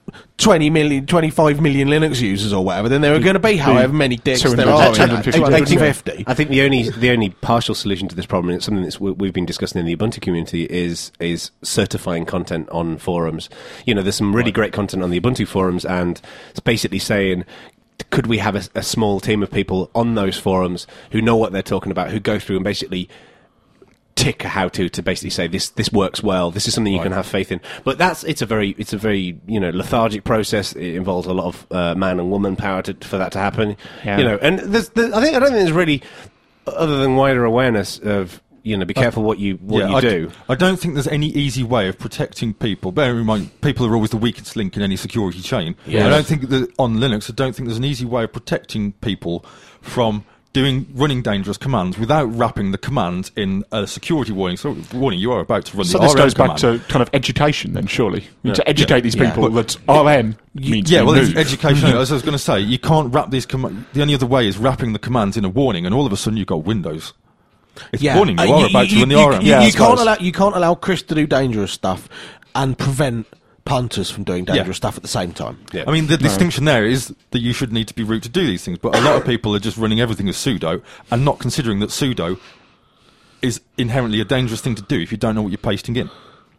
twenty million, twenty-five million Linux users or whatever, then there are going to be however many dicks there are. two hundred fifty. two hundred fifty. I think the only the only partial solution to this problem, and it's something that we've been discussing in the Ubuntu community, is is certifying content on forums. You know, there's some really great content on the Ubuntu forums, and it's basically saying, could we have a, a small team of people on those forums who know what they're talking about, who go through and basically tick a how-to to basically say this this works well, this is something you Right. can have faith in. But that's it's a very it's a very you know lethargic process. It involves a lot of uh, man and woman power to, for that to happen. Yeah. You know, and there's, there's, I think I don't think there's really, other than wider awareness of, you know, be careful what you what you I, do. I don't think there's any easy way of protecting people. Bear in mind, people are always the weakest link in any security chain. Yes. I don't think that on Linux, I don't think there's an easy way of protecting people from doing running dangerous commands without wrapping the command in a security warning. So, warning, you are about to run So the this R M goes back command. to kind of education, then, surely. Yeah. To educate Yeah. these Yeah. people that R M means Yeah, well, move. it's education. As I was going to say, you can't wrap these commands. The only other way is wrapping the commands in a warning, and all of a sudden you've got Windows. It's warning you Uh, are about to run the you, R M. You, Yeah, I you can't suppose. allow you can't allow Chris to do dangerous stuff and prevent punters from doing dangerous Yeah. stuff at the same time. Yeah. I mean, the distinction there is that you should need to be root to do these things, but a lot of people are just running everything as sudo and not considering that sudo is inherently a dangerous thing to do if you don't know what you're pasting in.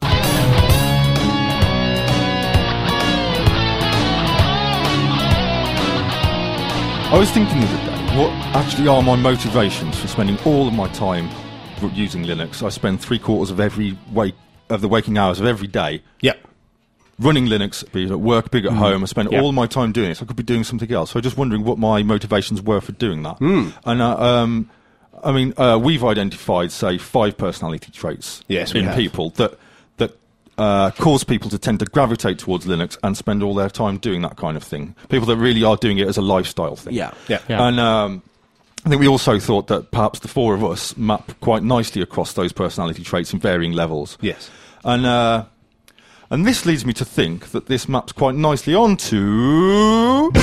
I was thinking the other day, what actually are my motivations for spending all of my time r- using Linux? I spend three quarters of every wake of the waking hours of every day Yep. running Linux, be it at work, be it at home. I spend Yeah. all my time doing this. I could be doing something else. So I'm just wondering what my motivations were for doing that. And uh, um, I mean, uh, we've identified, say, five personality traits Yes, we in have. people that that uh, cause people to tend to gravitate towards Linux and spend all their time doing that kind of thing. People that really are doing it as a lifestyle thing. Yeah. Yeah. Yeah. And um, I think we also thought that perhaps the four of us map quite nicely across those personality traits in varying levels. Yes. And uh, and this leads me to think that this maps quite nicely onto.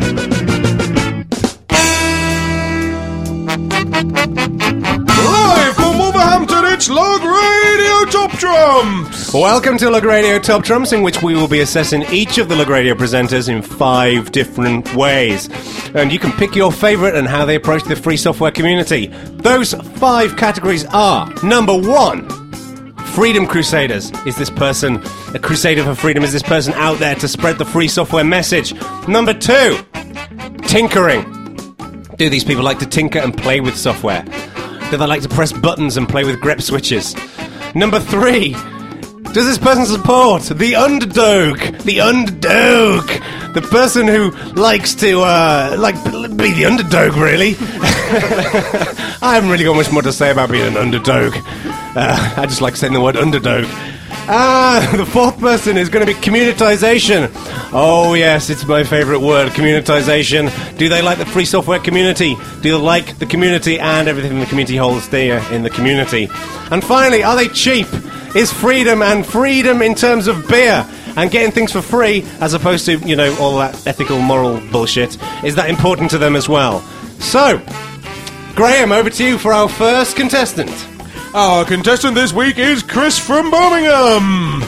Live from Wolverhampton, it's Log Radio Top Trumps! Welcome to Lug Radio Top Trumps, in which we will be assessing each of the Lug Radio presenters in five different ways. And you can pick your favourite and how they approach the free software community. Those five categories are: number one, Freedom Crusaders. Is this person a crusader for freedom? Is this person out there to spread the free software message? Number two, tinkering. Do these people like to tinker and play with software? Do they like to press buttons and play with grep switches? Number three, does this person support the underdog? The underdog! The person who likes to, uh, like, be the underdog, really. I haven't really got much more to say about being an underdog. Uh, I just like saying the word underdog. Ah, the fourth person is going to be communitization. Oh, yes, it's my favourite word, communitization. Do they like the free software community? Do they like the community and everything the community holds dear in the community? And finally, are they cheap? Is freedom and freedom in terms of beer and getting things for free, as opposed to, you know, all that ethical, moral bullshit, is that important to them as well? So, Graham, over to you for our first contestant. Our contestant this week is Chris from Birmingham!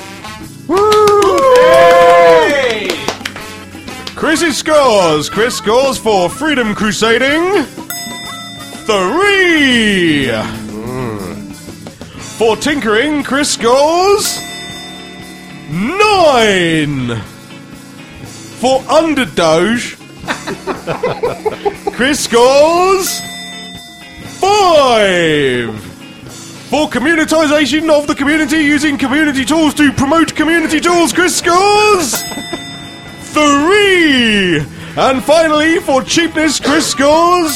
Hey! Chris's scores! Chris scores for Freedom Crusading three! For Tinkering, Chris scores nine! For Underdoge, Chris scores five! For communitization of the community using community tools to promote community tools, Chris scores three! And finally, for cheapness, Chris scores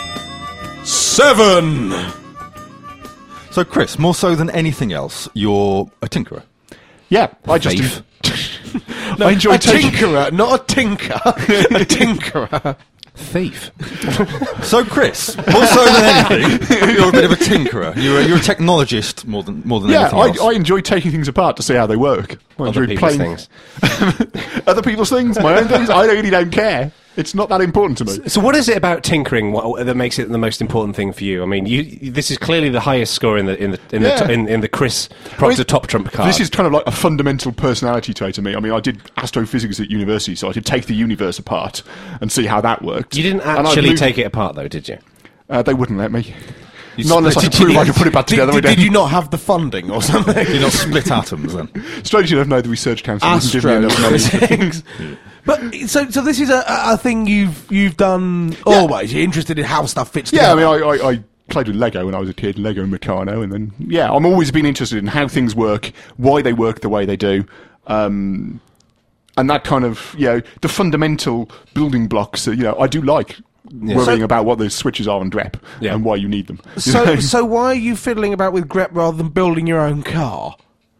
seven! So, Chris, more so than anything else, you're a tinkerer. Yeah, I just. Thief. I enjoy a taking. tinkerer, not a tinker. A tinkerer. Thief. So, Chris, more so than anything, you're a bit of a tinkerer. You're a, you're a technologist more than more than Yeah, anything I, else. I enjoy taking things apart to see how they work. I Other enjoy people's playing things. other people's things, my own things. I really don't care. It's not that important to me. So, what is it about tinkering what, that makes it the most important thing for you? I mean, you, this is clearly the highest score in the in the in, Yeah. the, in, in the Chris Proctor I mean, top trump card. This is kind of like a fundamental personality trait to me. I mean, I did astrophysics at university, so I could take the universe apart and see how that worked. You didn't And I've actually moved- take it apart, though, did you? Uh, they wouldn't let me. You Not unless I split could it- prove I could put it back Did, together did, again. did you not have the funding or something? You're not split atoms then. Strangely enough, no, the research council wouldn't give me enough money. Astrophysics. But so so this is a, a thing you've you've done always. You're interested in how stuff fits Yeah, I together. mean, I, I, I played with Lego when I was a kid, Lego and Meccano, and then, yeah, I'm always been interested in how things work, why they work the way they do, um, and that kind of, you know, the fundamental building blocks, uh, you know, I do like worrying So- about what those switches are on D R E P Yeah. and why you need them. You So know? so why are you fiddling about with grep rather than building your own car?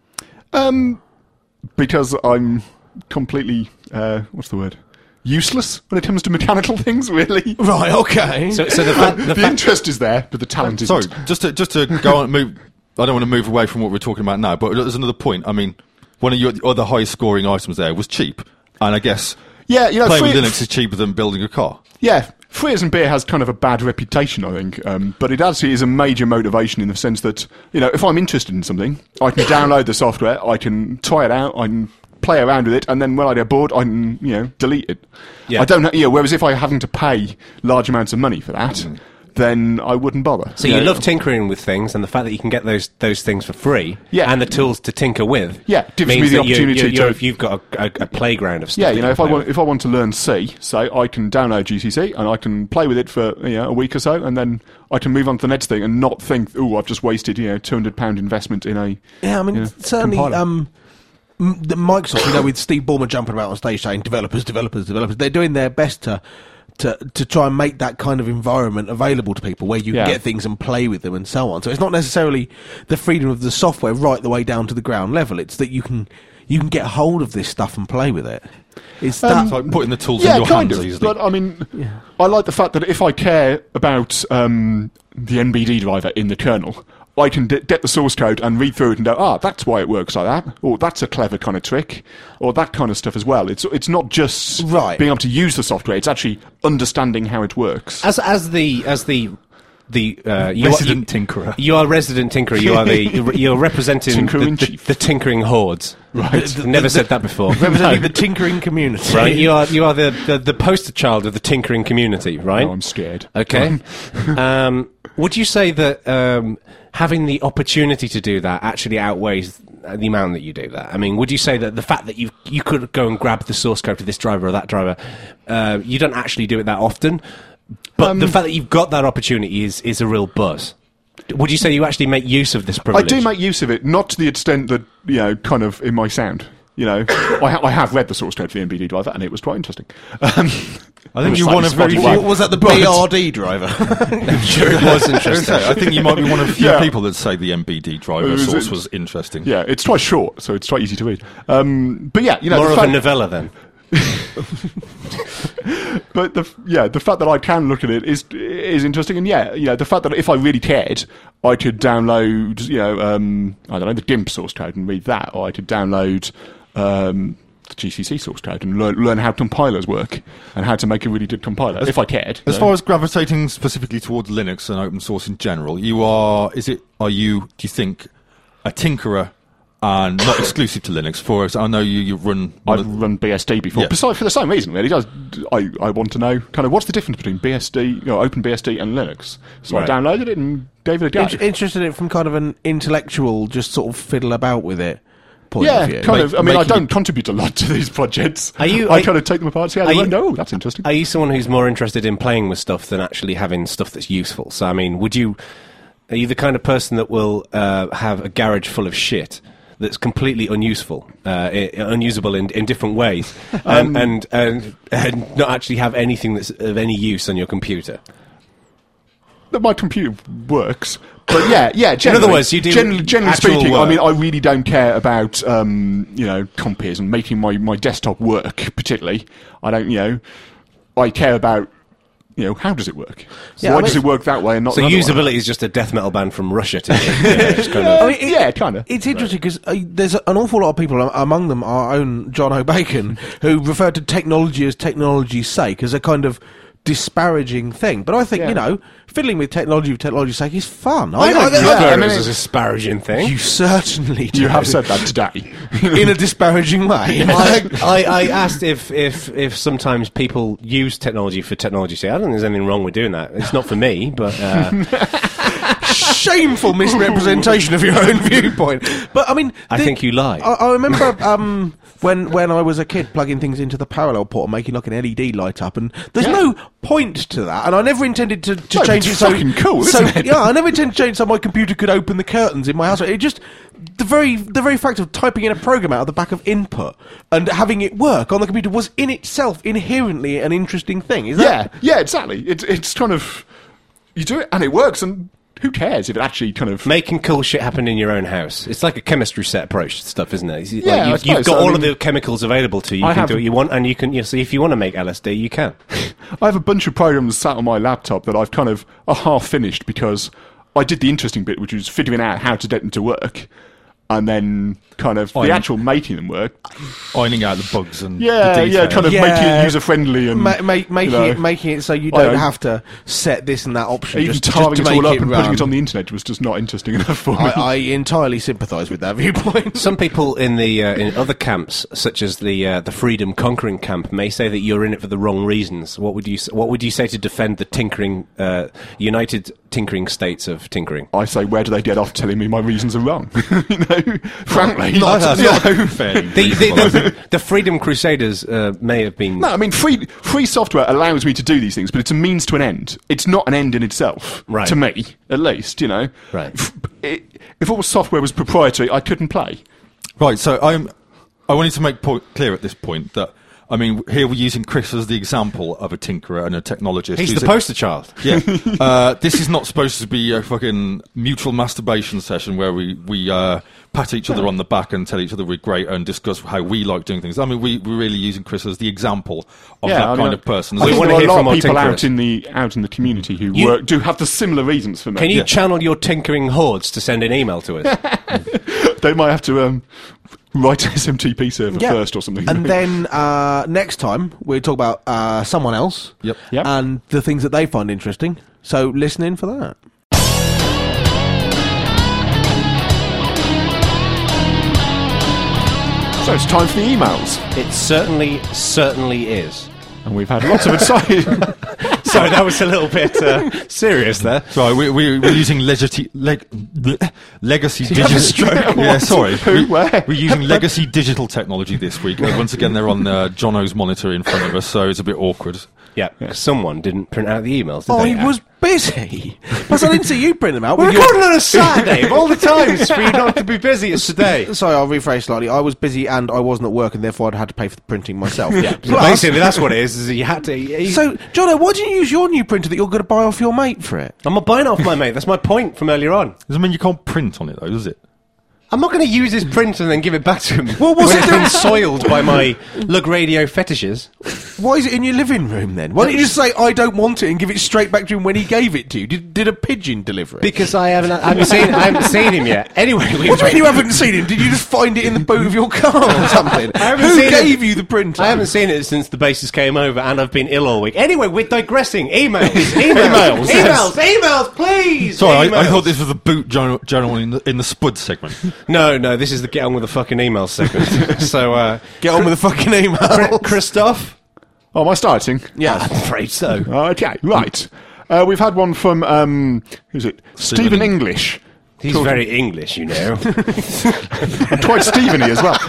Um, because I'm completely, uh, what's the word? Useless when it comes to mechanical things, really. Right. Okay. So, so the fact, the The fact interest is there, but the talent isn't. Sorry, just to just to go on move. I don't want to move away from what we're talking about now, but there's another point. I mean, one of your other highest scoring items there was cheap, and I guess Yeah, you know, playing free, with Linux is cheaper than building a car. yeah, free as and beer has kind of a bad reputation, I think. Um, but it actually is a major motivation in the sense that, you know, if I'm interested in something, I can download the software, I can try it out, I can play around with it, and then when I get bored, I can, you know, delete it. Yeah. I don't know, you know, whereas if I having to pay large amounts of money for that, then I wouldn't bother. So you know. love tinkering with things, and the fact that you can get those those things for free, Yeah. and the tools to tinker with, Yeah, gives me means the that you- opportunity you- you're- to- you've got a, a, a playground of stuff. Yeah, that you know, can if I play want with. if I want to learn C, say I can download G C C and I can play with it for you know a week or so, and then I can move on to the next thing and not think, oh, I've just wasted you know two hundred pound investment in a Yeah, I mean, you know, certainly, compiler. um, m- the Microsoft, you know, with Steve Ballmer jumping about on stage saying developers, developers, developers, they're doing their best to to to try and make that kind of environment available to people where you Yeah. can get things and play with them and so on. So it's not necessarily the freedom of the software right the way down to the ground level. It's that you can you can get hold of this stuff and play with it. It's that. It's like putting the tools yeah, in your kind hands of. easily. But I mean, I like the fact that if I care about um, the N B D driver in the kernel, I can d- get the source code and read through it and go, ah, that's why it works like that, or that's a clever kind of trick, or that kind of stuff as well. It's it's not just Right. being able to use the software; it's actually understanding how it works. As as the as the the uh, you Resident are, you, tinkerer. You are resident tinkerer. You are the you're representing Tinkerer the, in the, chief. the tinkering hordes. Right. Never said that before. representing the tinkering community. Right, you are you are the, the, the poster child of the tinkering community, right? Oh, I'm scared. Okay. um, would you say that um, having the opportunity to do that actually outweighs the amount that you do that? I mean, would you say that the fact that you you could go and grab the source code for this driver or that driver, uh, you don't actually do it that often, but Um, the fact that you've got that opportunity is is a real buzz. Would you say you actually make use of this I privilege? do make use of it, not to the extent that, you know, kind of in my sound. You know, I, ha- I have read the source code for the N B D driver, and it was quite interesting. Um, I think it you're was one of slightly very spotty few. way. Was that the But- B R D driver? Sure, it was I was gonna say, I think you might be one of the few Yeah. people that say the M B D driver Is source it- was interesting. Yeah, it's quite short, so it's quite easy to read. Um, but yeah, you know, More the of fact, a novella then. but the f- yeah, the fact that I can look at it is is interesting, and yeah, you know, the fact that if I really cared, I could download, you know, um, I don't know, the GIMP source code and read that, or I could download um, the G C C source code and learn learn how compilers work and how to make a really good compiler. if I cared, As you far know. as gravitating specifically towards Linux and open source in general, you are. Is it? Are you? Do you think a tinkerer and not exclusive to Linux? For us, I know you. You run. one I've of- run B S D before, Yeah. besides for the same reason, really. Does I, I want to know kind of what's the difference between B S D, you know, OpenBSD and Linux. So Right. I downloaded it and gave it a go. Int- interested in it from kind of an intellectual, just sort of fiddle about with it point yeah, of view. kind Make- of. I mean, I making don't contribute a lot to these projects. Are you- I are- kind of take them apart, see how are they you- work. Oh, that's interesting. Are you someone who's more interested in playing with stuff than actually having stuff that's useful? So, I mean, would you... Are you the kind of person that will uh, have a garage full of shit that's completely unuseful, uh, i- unusable in, in different ways, Um, and, and, and, and not actually have anything that's of any use on your computer? That my computer works, but yeah, yeah. Generally, words, you do generally, generally actual speaking, work. I mean, I really don't care about um, you know compiers and making my, my desktop work particularly. I don't, you know, I care about you know, how does it work? Yeah, Why I mean- does it work that way and not So the other way? usability is just a death metal band from Russia to you. Yeah, just kind of, I mean, it- Yeah, kinda. It's interesting because uh, there's an awful lot of people, um, among them our own John O'Bacon, who refer to technology as technology's sake as a kind of disparaging thing. But I think, Yeah. you know, fiddling with technology for technology's sake is fun. I don't I- refer I to mean, it as a disparaging thing. You certainly do. You have said that today. in a disparaging way. I, I, I asked if, if, if sometimes people use technology for technology's sake. I don't think there's anything wrong with doing that. It's not for me, but uh, Shameful misrepresentation of your own viewpoint. But I mean, I the- think you lie. I, I remember um, when when I was a kid plugging things into the parallel port and making like an L E D light up, and there's Yeah. no point to that. And I never intended to, to No, change it it's so fucking cool, so isn't it? yeah, I never intended to change so my computer could open the curtains in my house. It just the very the very fact of typing in a program out of the back of input and having it work on the computer was in itself inherently an interesting thing. Is that? Yeah, yeah, exactly. It's it's kind of you do it and it works, and who cares if it actually kind of Making cool shit happen in your own house. It's like a chemistry set approach to stuff, isn't it? It's like Yeah, I you've, suppose you've got so. I all mean- of the chemicals available to you. You I can have- do what you want, and you can. You know, so if you want to make L S D, you can. I have a bunch of programs sat on my laptop that I've kind of are half finished because I did the interesting bit, which was figuring out how to get them to work, and then kind of Fine. the actual making them work. Ironing out the bugs and Yeah, the yeah, details. kind of Yeah. making it user friendly and Ma- ma- making you know, it making it so you I don't know. have to set this and that option. even just, just tarring to it make all up it and putting run. it on the internet was just not interesting enough for me. I, I entirely sympathise with that viewpoint. Some people in the uh, in other camps, such as the uh, the freedom conquering camp, may say that you're in it for the wrong reasons. What would you s- What would you say to defend the tinkering, uh, United Tinkering States of tinkering? I say, where do they get off telling me my reasons are wrong? you know, frankly, Not, not, not fairly The, the, reasonable. the, the Freedom Crusaders uh, may have been. No, I mean, free free software allows me to do these things, but it's a means to an end. It's not an end in itself, Right. to me, at least, you know. Right. F- it, if all software was proprietary, I couldn't play. Right, so I'm. I wanted to make po- clear at this point that I mean here we're using Chris as the example of a tinkerer and a technologist. He's who's the a- poster child. Yeah, uh, this is not supposed to be a fucking mutual masturbation session where we we uh, pat each other on the back and tell each other we're great and discuss how we like doing things. I mean, we, we're really using Chris as the example of that I mean, kind of person. I We think wanna there are hear a lot from of our people out tinkerers. in the out in the community who You- work do have the similar reasons for me. Can you Yeah. channel your tinkering hordes to send an email to us? They might have to um, write an S M T P server Yeah. first or something. And then uh, next time we'll talk about uh, someone else Yep. Yep. and the things that they find interesting. So listen in for that. So it's time for the emails, It certainly, certainly is. and we've had lots of exciting. Sorry, that was a little bit uh, serious there. Sorry, we, we, we're using legacy, leg, bleh, legacy have a digital. stroke? Yeah, What? sorry. Who? We, Where? We're using legacy digital technology this week. Uh, once again, they're on uh, Jono's monitor in front of us, so it's a bit awkward. Yeah, someone didn't print out the emails, did Oh, they? he was busy. Plus, I didn't see you print them out. We're with your- recording on a Saturday of all the times for you not to be busy as today. Sorry, I'll rephrase slightly. I was busy and I wasn't at work, and therefore I'd had to pay for the printing myself. Yeah. So basically, that's what it is. Is you had to. You, So, Jono, why didn't you use your new printer that you're going to buy off your mate for it? I'm not buying it off my mate. That's my point from earlier on. Doesn't mean you can't print on it, though, does it? I'm not going to use his printer and then give it back to him. Well, what's when it it's doing? been soiled by my lug radio fetishes. Why is it in your living room then? Why don't you just say I don't want it and give it straight back to him when he gave it to you? Did, did a pigeon deliver it? Because I haven't, I haven't seen, I haven't seen him yet. Anyway, we What do you mean you haven't seen him? Did you just find it in the boot of your car or something? I haven't Who seen gave it. you the printer? I haven't seen it since the bassist came over, and I've been ill all week. Anyway, we're digressing. Emails, emails, Emails, emails, yes. emails, please. Sorry, I, I Emails. thought this was the boot journal, journal in, the, in the Spud segment. No, no, this is the get on with the fucking emails segment. so, uh, Get on with the fucking email. Christoph? Oh, am I starting? Yeah. I'm afraid so. Okay, right. Uh, we've had one from um, who's it? Stephen. Stephen English. He's Talking- very English, you know. Quite Stepheny as well.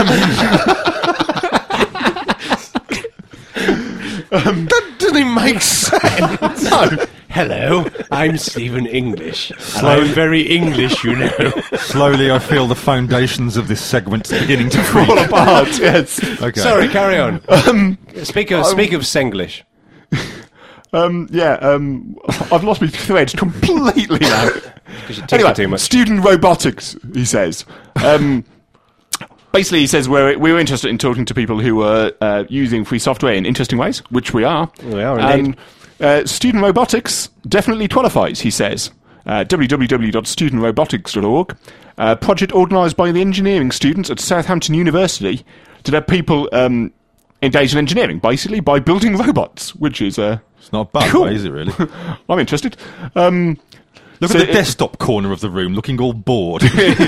That doesn't even make sense. No. Hello, I'm Stephen English. And I'm very English, you know. Slowly, I feel the foundations of this segment beginning to Fall creak. apart, yes. Okay. Sorry, carry on. Um, speak of speak of Senglish. Um, yeah, um, I've lost my thread completely now. Because you tinker Anyway, too much. student robotics, he says. Um, basically, he says we're, we're interested in talking to people who are uh, using free software in interesting ways, which we are. We are, And indeed. Uh, student robotics definitely qualifies, he says. Uh, w w w dot student robotics dot org. Uh, project organised by the engineering students at Southampton University to have people um, engaged in engineering, basically, by building robots, which is... Uh, It's not a bad cool. way, is it, really? I'm interested. Um, Look so at the it- desktop corner of the room, looking all bored.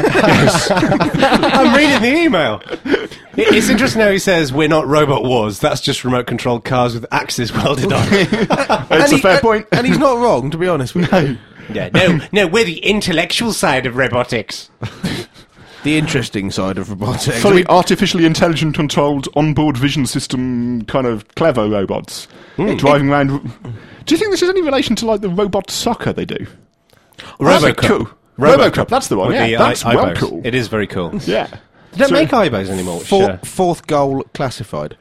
I'm reading the email. It- It's interesting how he says we're not Robot Wars. That's just remote-controlled cars with axes welded on. It's a he- fair and- point. and he's not wrong, to be honest with you. yeah, no, no, we're the intellectual side of robotics. The interesting side of robotics. Fully artificially intelligent, controlled, onboard vision system, kind of clever robots driving around. Do you think this has any relation to like the robot soccer they do? Robocop. Cool. Robocop. Robocop, that's the one. With Yeah, the that's I- well eyebrows. cool. It is very cool. Yeah. They don't So- make eyebrows anymore. which, Four, uh, Fourth goal classified.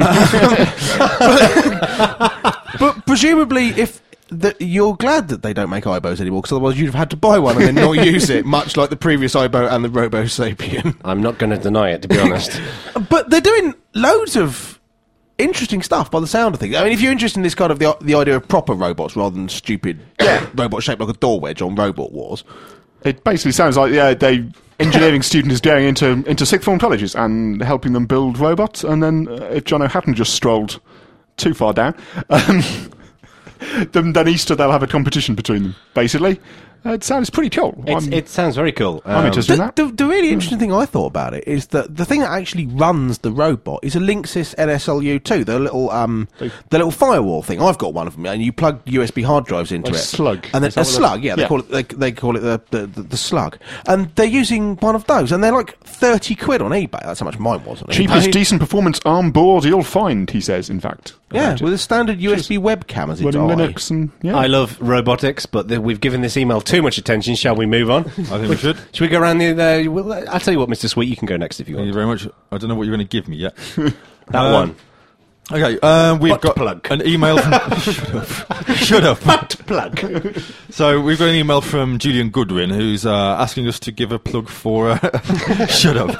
But presumably, if the, you're glad that they don't make Ibos anymore, because otherwise you'd have had to buy one and then not use it, much like the previous Ibo and the Robo Sapien. I'm not going to deny it, to be honest. But they're doing loads of interesting stuff by the sound of things. I mean, if you're interested in this kind of the, the idea of proper robots rather than stupid robots shaped like a door wedge on Robot Wars. It basically sounds like yeah, they engineering student is going into into sixth form colleges and helping them build robots, and then uh, if Jono hadn't just strolled too far down, um, then, then Easter they'll have a competition between them. Basically, uh, it sounds pretty cool. It's, I'm- it sounds very cool. I'm Um, interested in The, that. the, the really interesting thing I thought about it is that the thing that actually runs the robot is a Linksys N S L U two, the little um, the little firewall thing. I've got one of them, and you plug U S B hard drives into Like it. slug. and then Is that a what they- slug. Yeah, they Yeah. call it they, they call it the, the, the, the slug, and they're using one of those, and they're like thirty quid on eBay. That's how much mine was on Cheapest eBay. decent performance ARM board you'll find, he says. In fact, Yeah, about it. with a standard U S B webcam as its running eye. Linux and yeah. I love robotics, but the, we've given this email too much attention. Shall we move on? I think we should. Should we go around the... the well, I'll tell you what, Mister Sweet, you can go next if you Thank you want. very much. I don't know what you're going to give me yet. That Um, one. Okay, um, we've Butt got plug. an email from... Shut up. Shut up. Butt plug. So we've got an email from Julian Goodwin, who's uh, asking us to give a plug for... Uh, shut up.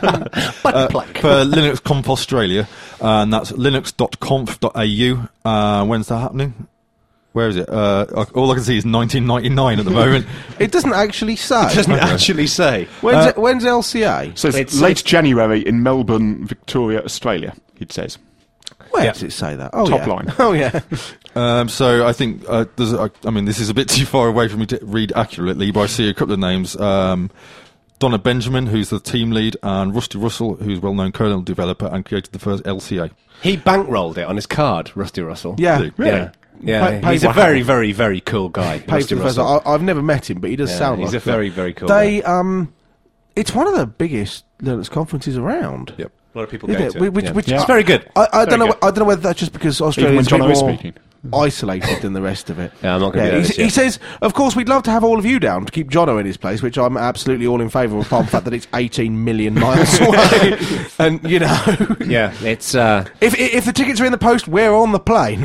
Butt Uh, plug. for Linux Conf Australia, and that's linux dot conf dot a u. Uh, when's that happening? Where is it? Uh, all I can see is nineteen ninety-nine at the moment. It doesn't actually say. It doesn't actually say. When's, Uh, it, when's L C A? so it's, it's- late January in Melbourne, Victoria, Australia. It says. Where Yeah. does it say that? Oh, Top yeah. line. Oh, yeah. Um, so I think uh, there's. A, I mean, this is a bit too far away for me to read accurately, but I see a couple of names. Um, Donna Benjamin, who's the team lead, and Rusty Russell, who's a well-known kernel developer and created the first L C A. He bankrolled it on his card, Rusty Russell. Yeah. Really? Yeah. Yeah, Pay- pay he's a wow. very, very, very cool guy. Paid Rusty for the first Russell. I, I've never met him, but he does Yeah, sound he's like a very, very cool They, guy. um, it's one of the biggest Linux conferences around. Yep. A lot of people Isn't go it? to Whi- it. Which, yeah. which Yeah. It's very good. I, I don't Very know. good. I don't know whether that's just because Even when Australia's a bit Jono is more speaking. isolated than the rest of it. Yeah, I'm not gonna do that he, this he year. says, of course, we'd love to have all of you down to keep Jono in his place, which I'm absolutely all in favour of, apart from the fact that it's eighteen million miles away. And, you know, Yeah, it's... Uh, if if the tickets are in the post, we're on the plane.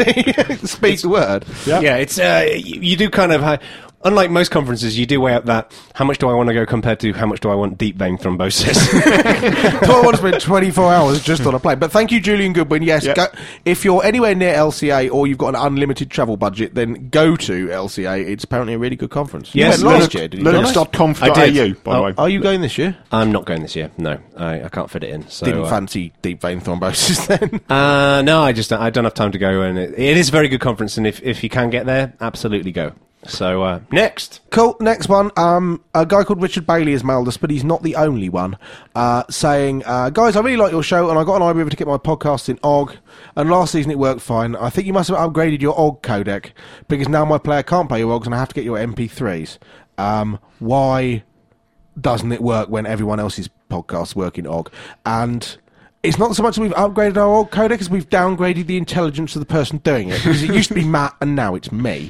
Speak the word. yeah. it's... Uh, you, you do kind of... Ha- unlike most conferences, you do weigh up that how much do I want to go compared to how much do I want deep vein thrombosis. Do I want to spend twenty-four hours just on a plane? But thank you, Julian Goodwin. Yes, Yeah. go, if you're anywhere near L C A or you've got an unlimited travel budget, then go to L C A. It's apparently a really good conference. You Yes, went last Linux- year, didn't you? Linux dot conf I dot a did. u, by the Oh, way. Are you going this year? I'm not going this year. No, I, I can't fit it in. So, Didn't uh, fancy deep vein thrombosis then? Uh, no, I just I don't have time to go, and it, it is a very good conference. And if, if you can get there, absolutely go. So uh, next, Cool. Next one. Um, a guy called Richard Bailey has mailed us, but he's not the only one. Uh, saying, uh, guys, I really like your show, and I got an iRiver to get my podcast in O G. And last season it worked fine. I think you must have upgraded your O G codec because now my player can't play your O Gs, and I have to get your M P threes. Um, why doesn't it work when everyone else's podcasts work in O G? And it's not so much that we've upgraded our O G codec as we've downgraded the intelligence of the person doing it. Because it used to be Matt, and now it's me.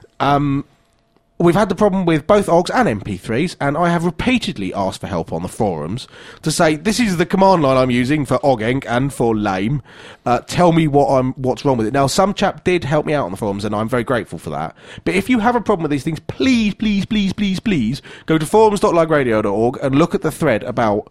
Um, we've had the problem with both O Gs and M P threes, and I have repeatedly asked for help on the forums to say, this is the command line I'm using for OGEnc and for lame. Uh, tell me what I'm, what's wrong with it. Now, some chap did help me out on the forums, and I'm very grateful for that. But if you have a problem with these things, please, please, please, please, please, go to forums dot ligradio dot org and look at the thread about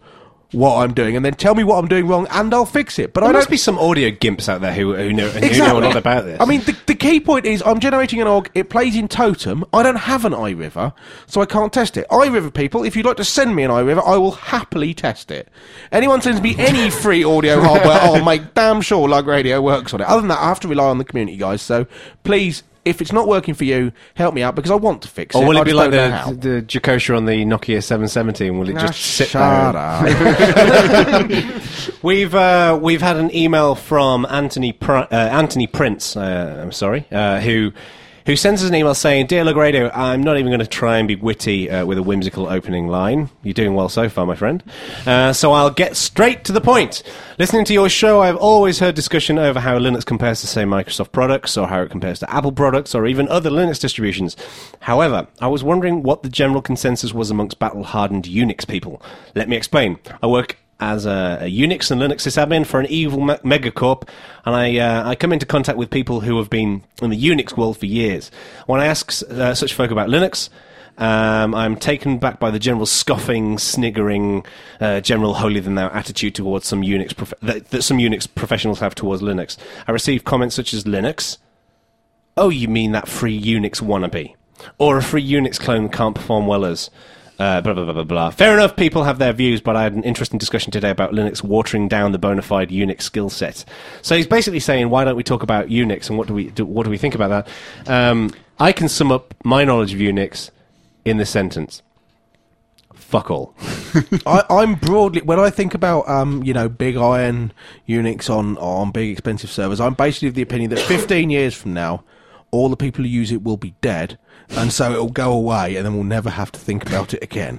what I'm doing, and then tell me what I'm doing wrong, and I'll fix it. But There I must don't be some audio gimps out there who, who know who know a Exactly. lot about this. I mean, the, the key point is I'm generating an O G. It plays in Totem. I don't have an iRiver, so I can't test it. iRiver people, if you'd like to send me an iRiver, I will happily test it. Anyone sends me any free audio hardware, I'll make damn sure Lug Radio works on it. Other than that, I have to rely on the community, guys. So please, if it's not working for you, help me out because I want to fix it. or will I it be just like don't know how. the, the Jacosha on the Nokia seven seventy, and will it Ah, just sit shut there? up. We've uh, we've had an email from Anthony Pr- uh, Anthony Prince. Uh, I'm sorry, uh, who who sends us an email saying, "Dear Lug Radio, I'm not even going to try and be witty uh, with a whimsical opening line. You're doing well so far, my friend. Uh, so I'll get straight to the point. Listening to your show, I've always heard discussion over how Linux compares to, say, Microsoft products, or how it compares to Apple products, or even other Linux distributions. However, I was wondering what the general consensus was amongst battle-hardened Unix people. Let me explain. I work as a, a Unix and Linux sysadmin for an evil me- megacorp, and I uh, I come into contact with people who have been in the Unix world for years. When I ask uh, such folk about Linux, um, I'm taken back by the general scoffing, sniggering, uh, general holier-than-thou attitude towards some Unix prof- that, that some Unix professionals have towards Linux. I receive comments such as, Linux? Oh, you mean that free Unix wannabe? Or a free Unix clone can't perform well as... Uh, blah, blah, blah, blah, blah. Fair enough, people have their views, but I had an interesting discussion today about Linux watering down the bona fide Unix skill set. So he's basically saying, why don't we talk about Unix, and what do we do, what do we think about that? Um, I can sum up my knowledge of Unix in this sentence. Fuck all. I, I'm broadly, when I think about, um, you know, big iron Unix on, on big expensive servers, I'm basically of the opinion that fifteen years from now, all the people who use it will be dead, and so it'll go away, and then we'll never have to think about it again.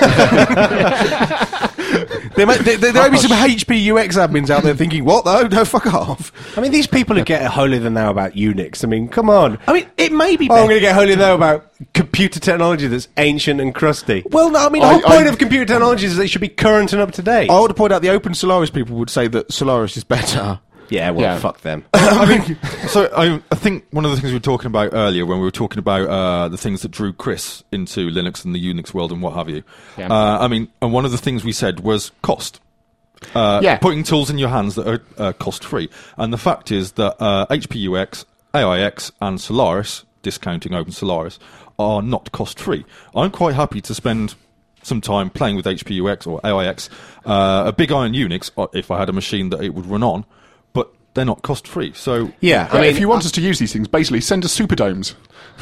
there, may, there, there may be some H P U X admins out there thinking, what though? No, fuck off. I mean, these people who get holier than thou about Unix, I mean, come on. I mean, it may be Oh, I'm better. going to get holier than thou about computer technology that's ancient and crusty. Well, no, I mean, The I, whole point I, of computer technology is that it should be current and up to date. I want to point out the Open Solaris people would say that Solaris is better. Yeah, well, Yeah. fuck them. I mean, so I, I think one of the things we were talking about earlier when we were talking about uh, the things that drew Chris into Linux and the Unix world and what have you. Yeah. Uh, I mean, and one of the things we said was cost. Uh, Yeah. Putting tools in your hands that are uh, cost free. And the fact is that uh, H P U X, A I X, and Solaris, discounting Open Solaris, are not cost free. I'm quite happy to spend some time playing with H P U X or A I X, uh, a big iron Unix, uh, if I had a machine that it would run on, but they're not cost free. So Yeah, I Yeah, mean, if you want us to use these things, basically send us superdomes.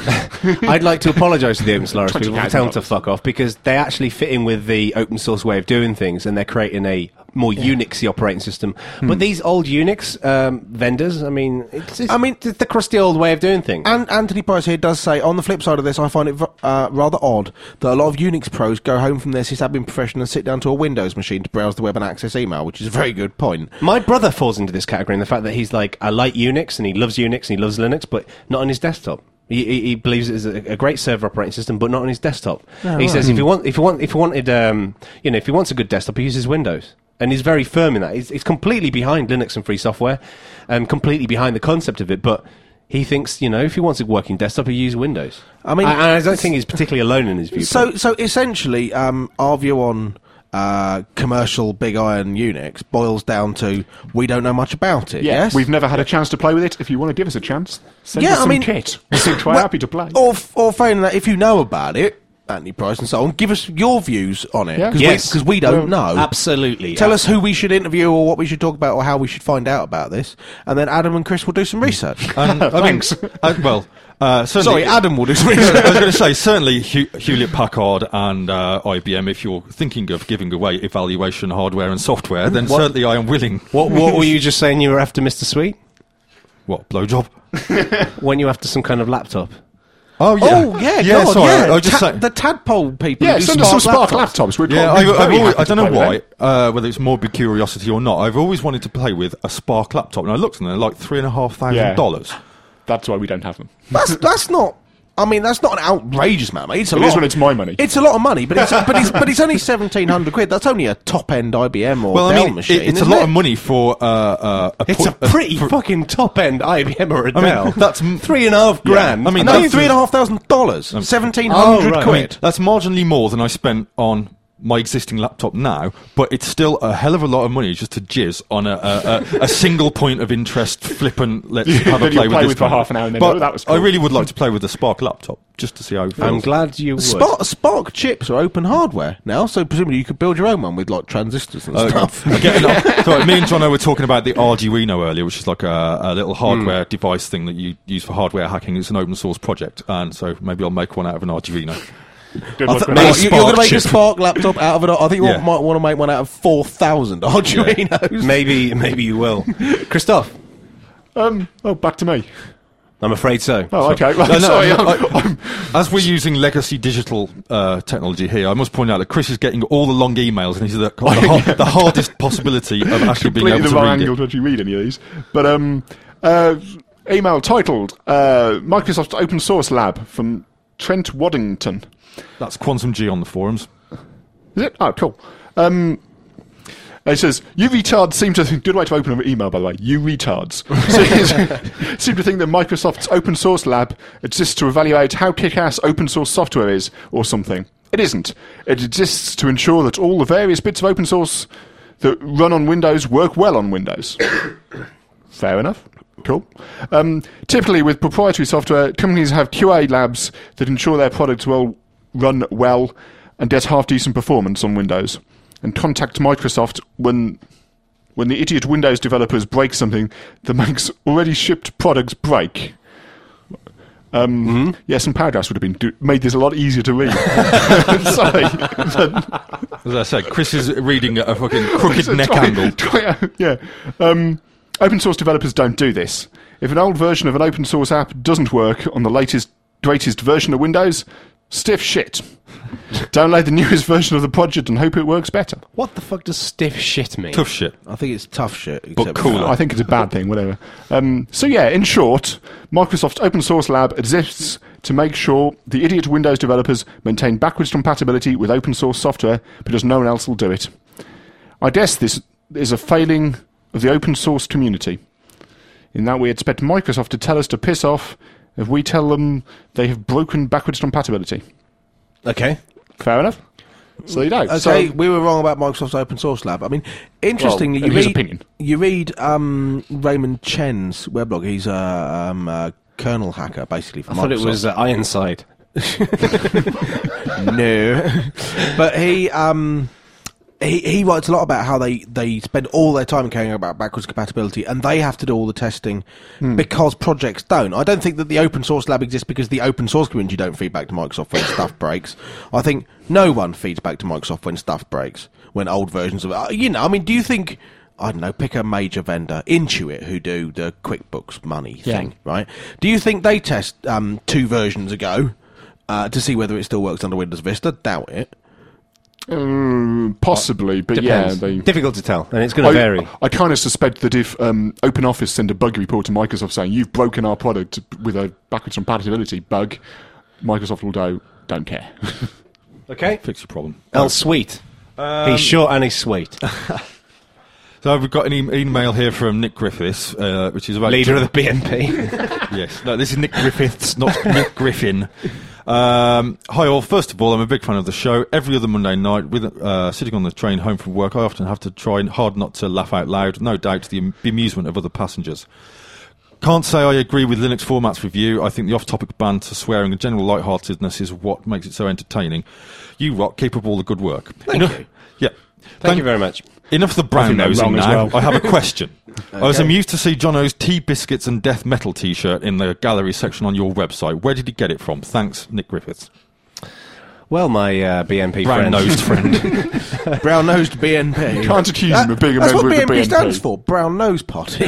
I'd like to apologise to the Open Solaris people for twenty thousand telling them to dollars. fuck off, because they actually fit in with the open source way of doing things, and they're creating a more Unixy operating system. But these old Unix um, vendors, I mean, it's, it's, I mean- it's the crusty old way of doing things. And Anthony Price here does say, on the flip side of this, I find it v- uh, rather odd that a lot of Unix pros go home from their sysadmin profession and sit down to a Windows machine to browse the web and access email, which is a very good point. My brother falls into this category in the fact that he's like, I like Unix and he loves Unix and he loves Linux, but not on his desktop. He, he, he believes it's a, a great server operating system, but not on his desktop. he says if he want, if he want, if he wanted, um, you know, if he wants a good desktop, he uses Windows, and he's very firm in that. He's, he's completely behind Linux and free software, and completely behind the concept of it. But he thinks, you know, if he wants a working desktop, he use Windows. I mean, I, I don't think he's particularly alone in his view. So, so essentially, um, our view on uh, commercial big iron Unix boils down to we don't know much about it. Yes, We've never had a chance to play with it. If you want to give us a chance, send Yeah, us I some mean- kit. We're quite Well, happy to play. Or, f- or failing that, if you know about it, Anthony Price and so on, give us your views on it. Yeah. Because Yes. we, 'cause we don't Well, know. absolutely, Tell us who we should interview or what we should talk about or how we should find out about this. And then Adam and Chris will do some research. And, I mean, Thanks. uh, well, uh, certainly, Sorry, Adam will do some I research. was going to say, certainly Hew- Hewlett Packard and uh, I B M, if you're thinking of giving away evaluation hardware and software, then What? certainly I am willing. What, what were you just saying? You were after Mister Sweet What, blowjob? when you after some kind of laptop? Oh, yeah. Oh, yeah, yeah, God, sorry, yeah. I was just Ta- saying. the tadpole people. yeah, who do send us some Spark laptops. laptops. We're Yeah, quite, I've, we're I've very always, happy I to don't know play with why, them. uh, whether it's morbid curiosity or not. I've always wanted to play with a Spark laptop, and I looked and they're like three and a half thousand Yeah. dollars. That's why we don't have them. That's that's not. I mean, that's not an outrageous amount of money. It's a It lot. is when it's my money. It's a lot of money, but it's but it's but it's only seventeen hundred quid. That's only a top end I B M or Well, I Dell mean, machine. it, it's a isn't lot it? of money for uh, uh, a. It's a po- pretty for- fucking top end I B M or a I Dell. mean, that's m- three and a half grand. I mean, No, that's- three and a half thousand dollars, seventeen Oh, hundred right. quid. That's marginally more than I spent on my existing laptop now, but it's still a hell of a lot of money just to jizz on a, a, a, a single point of interest flippant. Let's have a Then play you'll with play this with for one. half an hour and then, But oh, that was I cool. really would like to play with the Spark laptop just to see how it feels. I'm glad you would. Spark, Spark chips are open hardware now, so presumably you could build your own one with like transistors and Uh, stuff. Again, uh, so me and Jono were talking about the Arduino earlier, which is like a, a little hardware device thing that you use for hardware hacking. It's an open source project, and so maybe I'll make one out of an Arduino. Good I luck th- with no, that. you- you're going to make chip. a Spark laptop out of it. I think you Yeah. might want to make one out of four thousand Arduinos. Maybe, maybe you will. Christoph, Um, oh, back to me. I'm afraid so. Oh, okay. Well, No, no, sorry, I- I'm- I- I'm- As we're using legacy digital uh, technology here, I must point out that Chris is getting all the long emails, and he's the, the, har- the hardest possibility of actually being completely able the to wrong read angle it. to actually read any of these. But um, uh, email titled uh, Microsoft Open Source Lab from Trent Waddington. That's Quantum G on the forums. Is it? Oh, cool. Um, it says, you retards seem to think... Good way to open an email, by the way. You retards. seem, seem to think that Microsoft's open source lab exists to evaluate how kick-ass open source software is, or something. It isn't. It exists to ensure that all the various bits of open source that run on Windows work well on Windows. Fair enough. Cool. Um, typically, with proprietary software, companies have Q A labs that ensure their products will run well and get half-decent performance on Windows, and contact Microsoft when when the idiot Windows developers break something that makes already shipped products break. Um, Mm-hmm. Yes, and Paragraphs would have been do- made this a lot easier to read. Sorry. As I said, Chris is reading at a fucking crooked So neck try- angle. try- yeah. Um, open source developers don't do this. If an old version of an open source app doesn't work on the latest, greatest version of Windows, stiff shit. Download the newest version of the project and hope it works better. What the fuck does stiff shit mean? Tough shit. I think it's tough shit. But except cooler. I think it's a bad thing, whatever. Um, so yeah, in short, Microsoft's open source lab exists to make sure the idiot Windows developers maintain backwards compatibility with open source software because no one else will do it. I guess this is a failing of the open source community, in that we expect Microsoft to tell us to piss off if we tell them they have broken backwards compatibility. Okay. Fair enough? So you know. Okay, So, we were wrong about Microsoft's open source lab. I mean, interestingly, Well, you in his read opinion. you read um, Raymond Chen's weblog. He's a um, uh, kernel hacker, basically. For I thought it Microsoft. was uh, Ironside. no, but he um he he writes a lot about how they they spend all their time caring about backwards compatibility, and they have to do all the testing because projects don't. I don't think that the open source lab exists because the open source community don't feed back to Microsoft when stuff breaks. I think no one feeds back to Microsoft when stuff breaks, when old versions of it. You know, I mean, do you think? I don't know, pick a major vendor, Intuit, who do the QuickBooks Money Yeah. thing, right? Do you think they test um, two versions ago uh, to see whether it still works under Windows Vista? Doubt it. um, possibly, but Depends. yeah, they. Difficult to tell, and it's going to I, vary. I kind of suspect that if um, OpenOffice send a bug report to Microsoft saying you've broken our product with a backwards compatibility bug, Microsoft will go, don't care. Okay. Fix your problem. L sweet. he's short and he's sweet. So we've got an e- email here from Nick Griffiths, uh, which is about Leader of the B N P. Yes, no, this is Nick Griffiths, not Nick Griffin. Um, hi all. First of all, I'm a big fan of the show. Every other Monday night, with uh, sitting on the train home from work, I often have to try hard not to laugh out loud. No doubt to the am- amusement of other passengers. Can't say I agree with Linux Formats review. I think the off-topic ban to swearing and general lightheartedness is what makes it so entertaining. You rock. Keep up all the good work. Thank you. Yeah. Thank you very much. Enough of the brown think they're nosing wrong as now. well. I have a question. I was Okay. amused to see Jono's Tea Biscuits and Death Metal t-shirt in the gallery section on your website. Where did he get it from? Thanks, Nick Griffiths. Well, my uh, B N P friend. Brown-nosed friend. Brown-nosed B N P. Can't accuse him of being a That's member what of the B N P B N P. stands for. Brown Nose Party.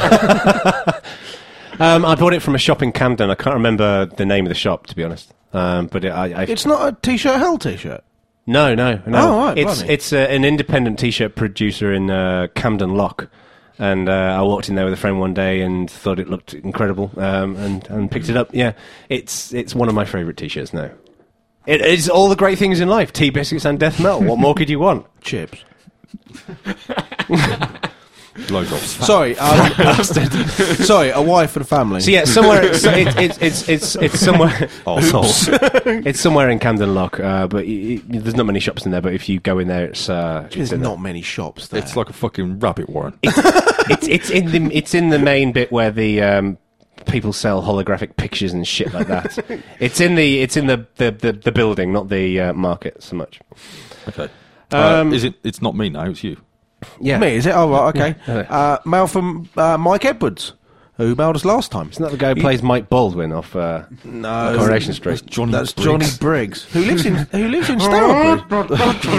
Um, I bought it from a shop in Camden. I can't remember the name of the shop, to be honest. Um, but it, I, I It's not a T-shirt hell T-shirt. no, no, no. Oh, right, it's blimey. it's uh, an independent T-shirt producer in uh, Camden Lock, and uh, I walked in there with a friend one day and thought it looked incredible, um, and and picked it up. Yeah, it's it's one of my favourite T-shirts now. It is all the great things in life: tea biscuits and death metal. What more could you want? Chips. Loads of. Sorry, um, sorry, a wife and family. So yeah, somewhere it's it's it's it's it's, it's somewhere Arsehole. it's somewhere in Camden Lock, uh, but y y there's not many shops in there. But if you go in there, it's uh, There's it's in not many shops there. It's like a fucking rabbit warren. it's it's in the it's in the main bit where the um, people sell holographic pictures and shit like that. It's in the it's in the the, the, the building, not the uh, market so much. Okay. Um, uh, is it? It's not me now. It's you. Yeah, Me, is it? Oh, right, okay. Yeah. Uh, mail from uh, Mike Edwards, who mailed us last time. Isn't that the guy who plays Mike Baldwin off uh, No, Coronation Street? Johnny that's Briggs. Johnny Briggs, who lives in who lives in Stourbridge.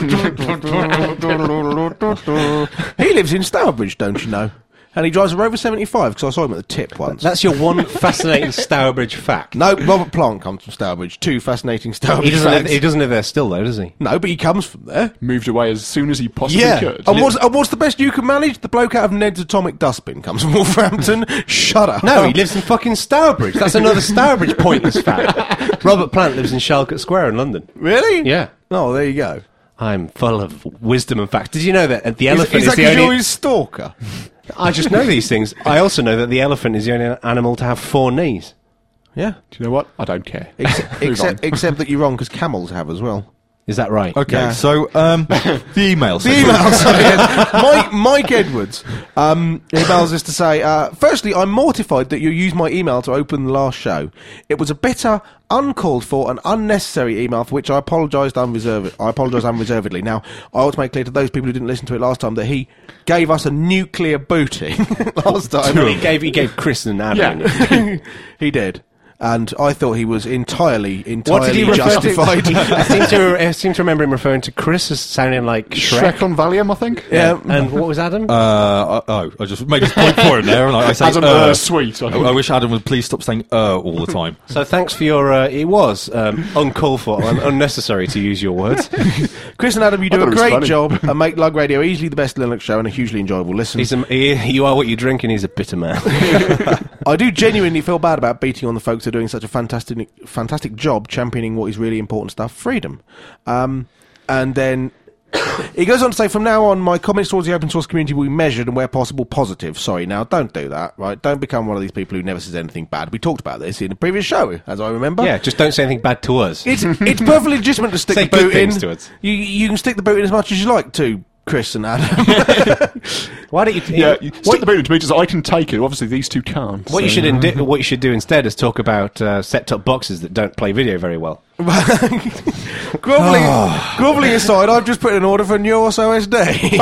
He lives in Stourbridge, don't you know? And he drives a Rover seventy-five because I saw him at the tip once. That's your one fascinating Stourbridge fact. No, Robert Plant comes from Stourbridge. Two fascinating Stourbridge He doesn't, live, facts. he doesn't live there still, though, does he? No, but he comes from there. Moved away as soon as he possibly Yeah. could. And what's, and what's the best you can manage? The bloke out of Ned's Atomic Dustbin comes from Wolverhampton. Shut up. No, he lives in fucking Stourbridge. That's another Stourbridge pointless fact. Robert Plant lives in Charlotte Square in London. Really? Yeah. Oh, there you go. I'm full of wisdom and facts. Did you know that the Is, elephant is is, that the because only... you're his stalker? I just know these things. I also know that the elephant is the only animal to have four knees. Yeah. Do you know what? I don't care. Except, Move except, on. except that you're wrong because camels have as well. Is that right? Okay, Yeah. so um, the email. The email, sorry, yes. Mike, Mike Edwards um, emails us to say, uh, firstly, I'm mortified that you used my email to open the last show. It was a bitter, uncalled for and unnecessary email for which I apologised unreserved. I apologise unreservedly. Now, I ought to make clear to those people who didn't listen to it last time that he gave us a nuclear booting last time. He gave, he gave Chris and Adam. Yeah. He did. And I thought he was entirely, entirely What did he refer justified. to? I seem to, I seem to remember him referring to Chris as sounding like Shrek. Shrek on Valium, I think. Yeah. And what was Adam? Uh, oh, I just made this point for him there, and I, I say, Adam, uh, uh, sweet. I I, think. I wish Adam would please stop saying "uh" all the time. So thanks for your. Uh, it was um, uncalled for and unnecessary, to use your words. Chris and Adam, you I do thought a it was great funny. job and make Lug Radio easily the best Linux show and a hugely enjoyable listen. He's a, he, you are what you drink, and he's a bitter man. I do genuinely feel bad about beating on the folks who are doing such a fantastic, fantastic job championing what is really important stuff, freedom. Um, and then he goes on to say, from now on, my comments towards the open source community will be measured and where possible positive. Sorry, now don't do that, right? Don't become one of these people who never says anything bad. We talked about this in a previous show, as I remember. Yeah, just don't say anything bad to us. It's it's perfectly legitimate to stick Say the boot good things in. to us. You you can stick the boot in as much as you like to Chris and Adam. Why don't you? Yeah, you stick the boot into me just I can take it. Obviously, these two can't. What you so- should indi- what you should do instead is talk about uh, set-top boxes that don't play video very well. groveling, groveling aside, I've just put in an order for Neuros O S D.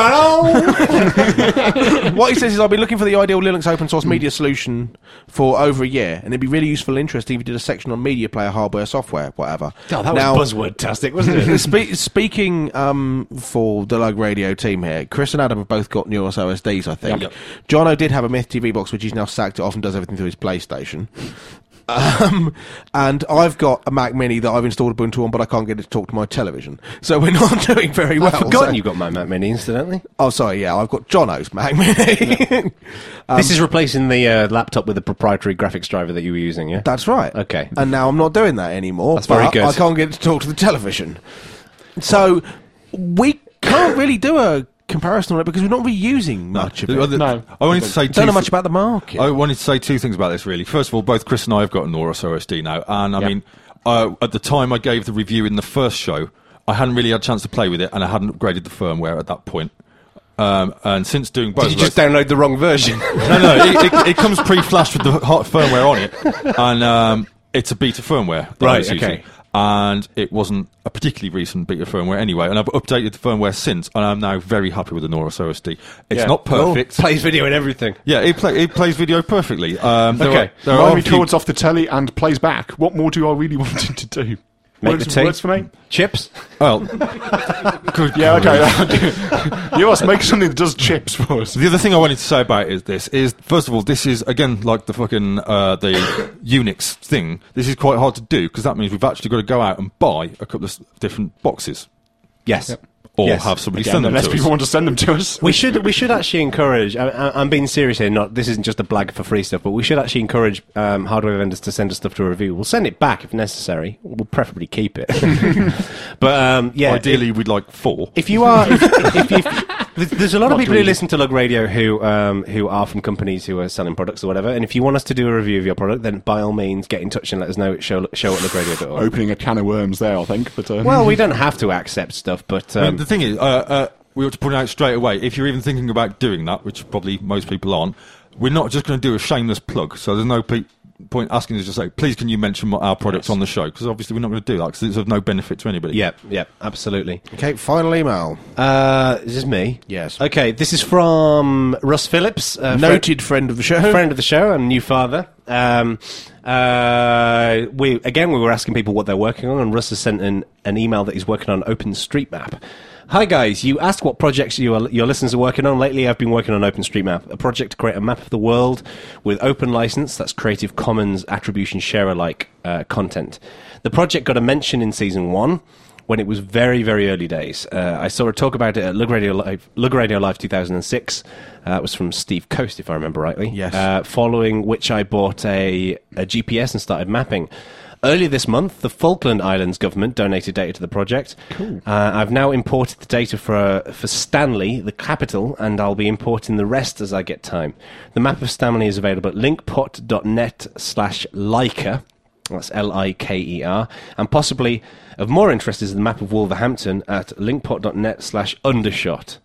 What he says is, I've been looking for the ideal Linux open source media solution for over a year, and it'd be really useful and interesting if you did a section on media player, hardware, software, whatever. Oh, that Now, was buzzword-tastic, wasn't it? Spe- speaking um, for the Lug Radio team here, Chris and Adam have both got Neuros O S Ds, I think. Yep. Jono did have a Myth T V box, which he's now sacked it off and does everything through his PlayStation. Um, and I've got a Mac Mini that I've installed Ubuntu on, but I can't get it to talk to my television. So we're not doing very well. I've forgotten so- you got my Mac Mini, incidentally. Oh, sorry, yeah, I've got Jono's Mac Mini. Um, This is replacing the uh, laptop with the proprietary graphics driver that you were using, yeah? That's right. Okay. And now I'm not doing that anymore. That's very but good. I can't get it to talk to the television. So we can't really do a comparison on it because we're not really using much of it. Uh, the- No. I wanted to say two Don't know thi- much about the market. I wanted to say two things about this, really. First of all, both Chris and I have got a Neuros O S D now, and I Yep. mean, uh, at the time I gave the review in the first show, I hadn't really had a chance to play with it, and I hadn't upgraded the firmware at that point. Um, and since doing both Did you of just those, download the wrong version? no, no, it, it, it comes pre-flashed with the hot firmware on it, and um, it's a beta firmware that I Right, was using. okay. And it wasn't a particularly recent beta firmware anyway, and I've updated the firmware since, and I'm now very happy with the Neuros O S D. It's Yeah. not perfect. Plays video and everything. Yeah, it, play, it plays video perfectly. Um, there Okay. are, there Run are me a few- towards off the telly and plays back. What more do I really want it to do? Make works, the tea. works for me. Chips? Well, good Yeah, grief. okay. You must make something that does chips for us. The other thing I wanted to say about is this is first of all, this is again like the fucking uh, the Unix thing. This is quite hard to do because that means we've actually got to go out and buy a couple of s- different boxes Yes. or Yes. have somebody Again, send them unless to people us. want to send them to us. We should we should actually encourage. I, I, I'm being serious here. Not this isn't just a blag for free stuff, but we should actually encourage um, hardware vendors to send us stuff to a review. We'll send it back if necessary. We'll preferably keep it. But um, yeah, Ideally, we'd like four. if you are if, if, if, There's, there's a lot Not of people who really. listen to Lug Radio who um, who are from companies who are selling products or whatever. And if you want us to do a review of your product, then by all means get in touch and let us know at show, show at lug radio dot org. Opening a can of worms there, I think. But uh, Well, we don't have to accept stuff, but I mean, um, the thing is, uh, uh, we ought to point out straight away, if you're even thinking about doing that, which probably most people aren't, we're not just going to do a shameless plug. So there's no pe- point asking us to say, please can you mention our products Yes. on the show? Because obviously we're not going to do that because it's of no benefit to anybody. yeah, yeah, absolutely. Okay, final email. Uh, is this me? Yes. Okay, this is from Russ Phillips, uh, Noted friend of the show. friend of the show and new father. Um, uh, we again we were asking people what they're working on, and Russ has sent an, an email that he's working on OpenStreetMap. Hi guys, you asked what projects you are, your listeners are working on. Lately, I've been working on OpenStreetMap, a project to create a map of the world with open license. That's Creative Commons Attribution Share Alike uh, content. The project got a mention in season one, when it was very, very early days. Uh, I saw a talk about it at Lug Radio Live, Lug Radio Live two thousand six. Uh, it was from Steve Coast, if I remember rightly. Yes. Uh, following which I bought a, a G P S and started mapping. Earlier this month, the Falkland Islands government donated data to the project. Cool. Uh, I've now imported the data for for Stanley, the capital, and I'll be importing the rest as I get time. The map of Stanley is available at linkpot.net slash Leica. That's L I K E R. And possibly of more interest is the map of Wolverhampton at linkpot.net slash undershot.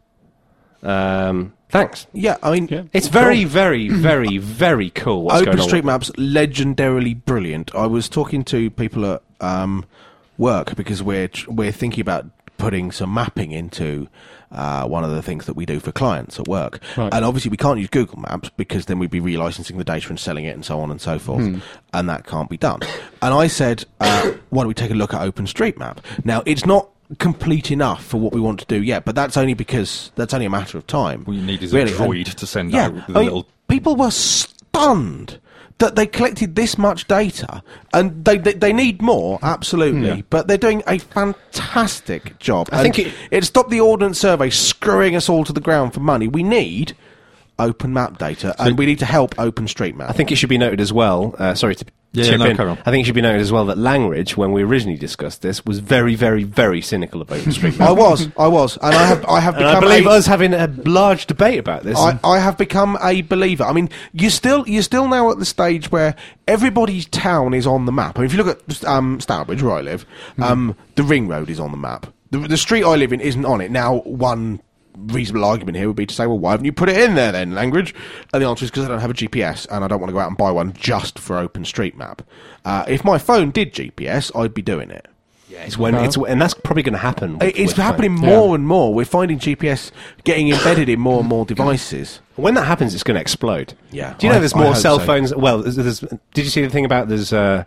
Um, thanks. Yeah, I mean, Yeah. It's very, very, very, very cool what's going on. OpenStreetMap's legendarily brilliant. I was talking to people at um, work because we're tr- we're thinking about putting some mapping into uh, one of the things that we do for clients at work. Right. And obviously we can't use Google Maps because then we'd be relicensing the data and selling it and so on and so forth. Hmm. And that can't be done. And I said, uh, why don't we take a look at OpenStreetMap? Now, it's not complete enough for what we want to do yet, but that's only because that's only a matter of time. What you need is really. a droid And- to send yeah, out with a I mean, little... people were stunned that they collected this much data, and they they, they need more, absolutely, Yeah. but they're doing a fantastic job. I And think it- it stopped the Ordnance Survey screwing us all to the ground for money. We need open map data, and we need to help OpenStreetMap. I think it should be noted as well, uh, sorry to Yeah, chip no, in, carry on. I think it should be noted as well that Langridge, when we originally discussed this, was very, very, very cynical of OpenStreetMap. I was, I was, and I have, I have and become I believe a, us having a large debate about this. I, I have become a believer. I mean, you're still you're still now at the stage where everybody's town is on the map. I mean, if you look at um, Stourbridge, where I live, um, the Ring Road is on the map. The, the street I live in isn't on it. Now, one reasonable argument here would be to say, well, why haven't you put it in there then, Langridge? And the answer is because I don't have a G P S and I don't want to go out and buy one just for OpenStreetMap. Uh, if my phone did G P S, I'd be doing it. yeah, it's when, it's, and that's probably going to happen. with- It- It's with happening phones. more and more. We're finding G P S getting embedded in more and more devices. When that happens, it's going to explode. Yeah, Do you know I- there's I more hope cell so. phones? Well, there's, there's, did you see the thing about there's uh,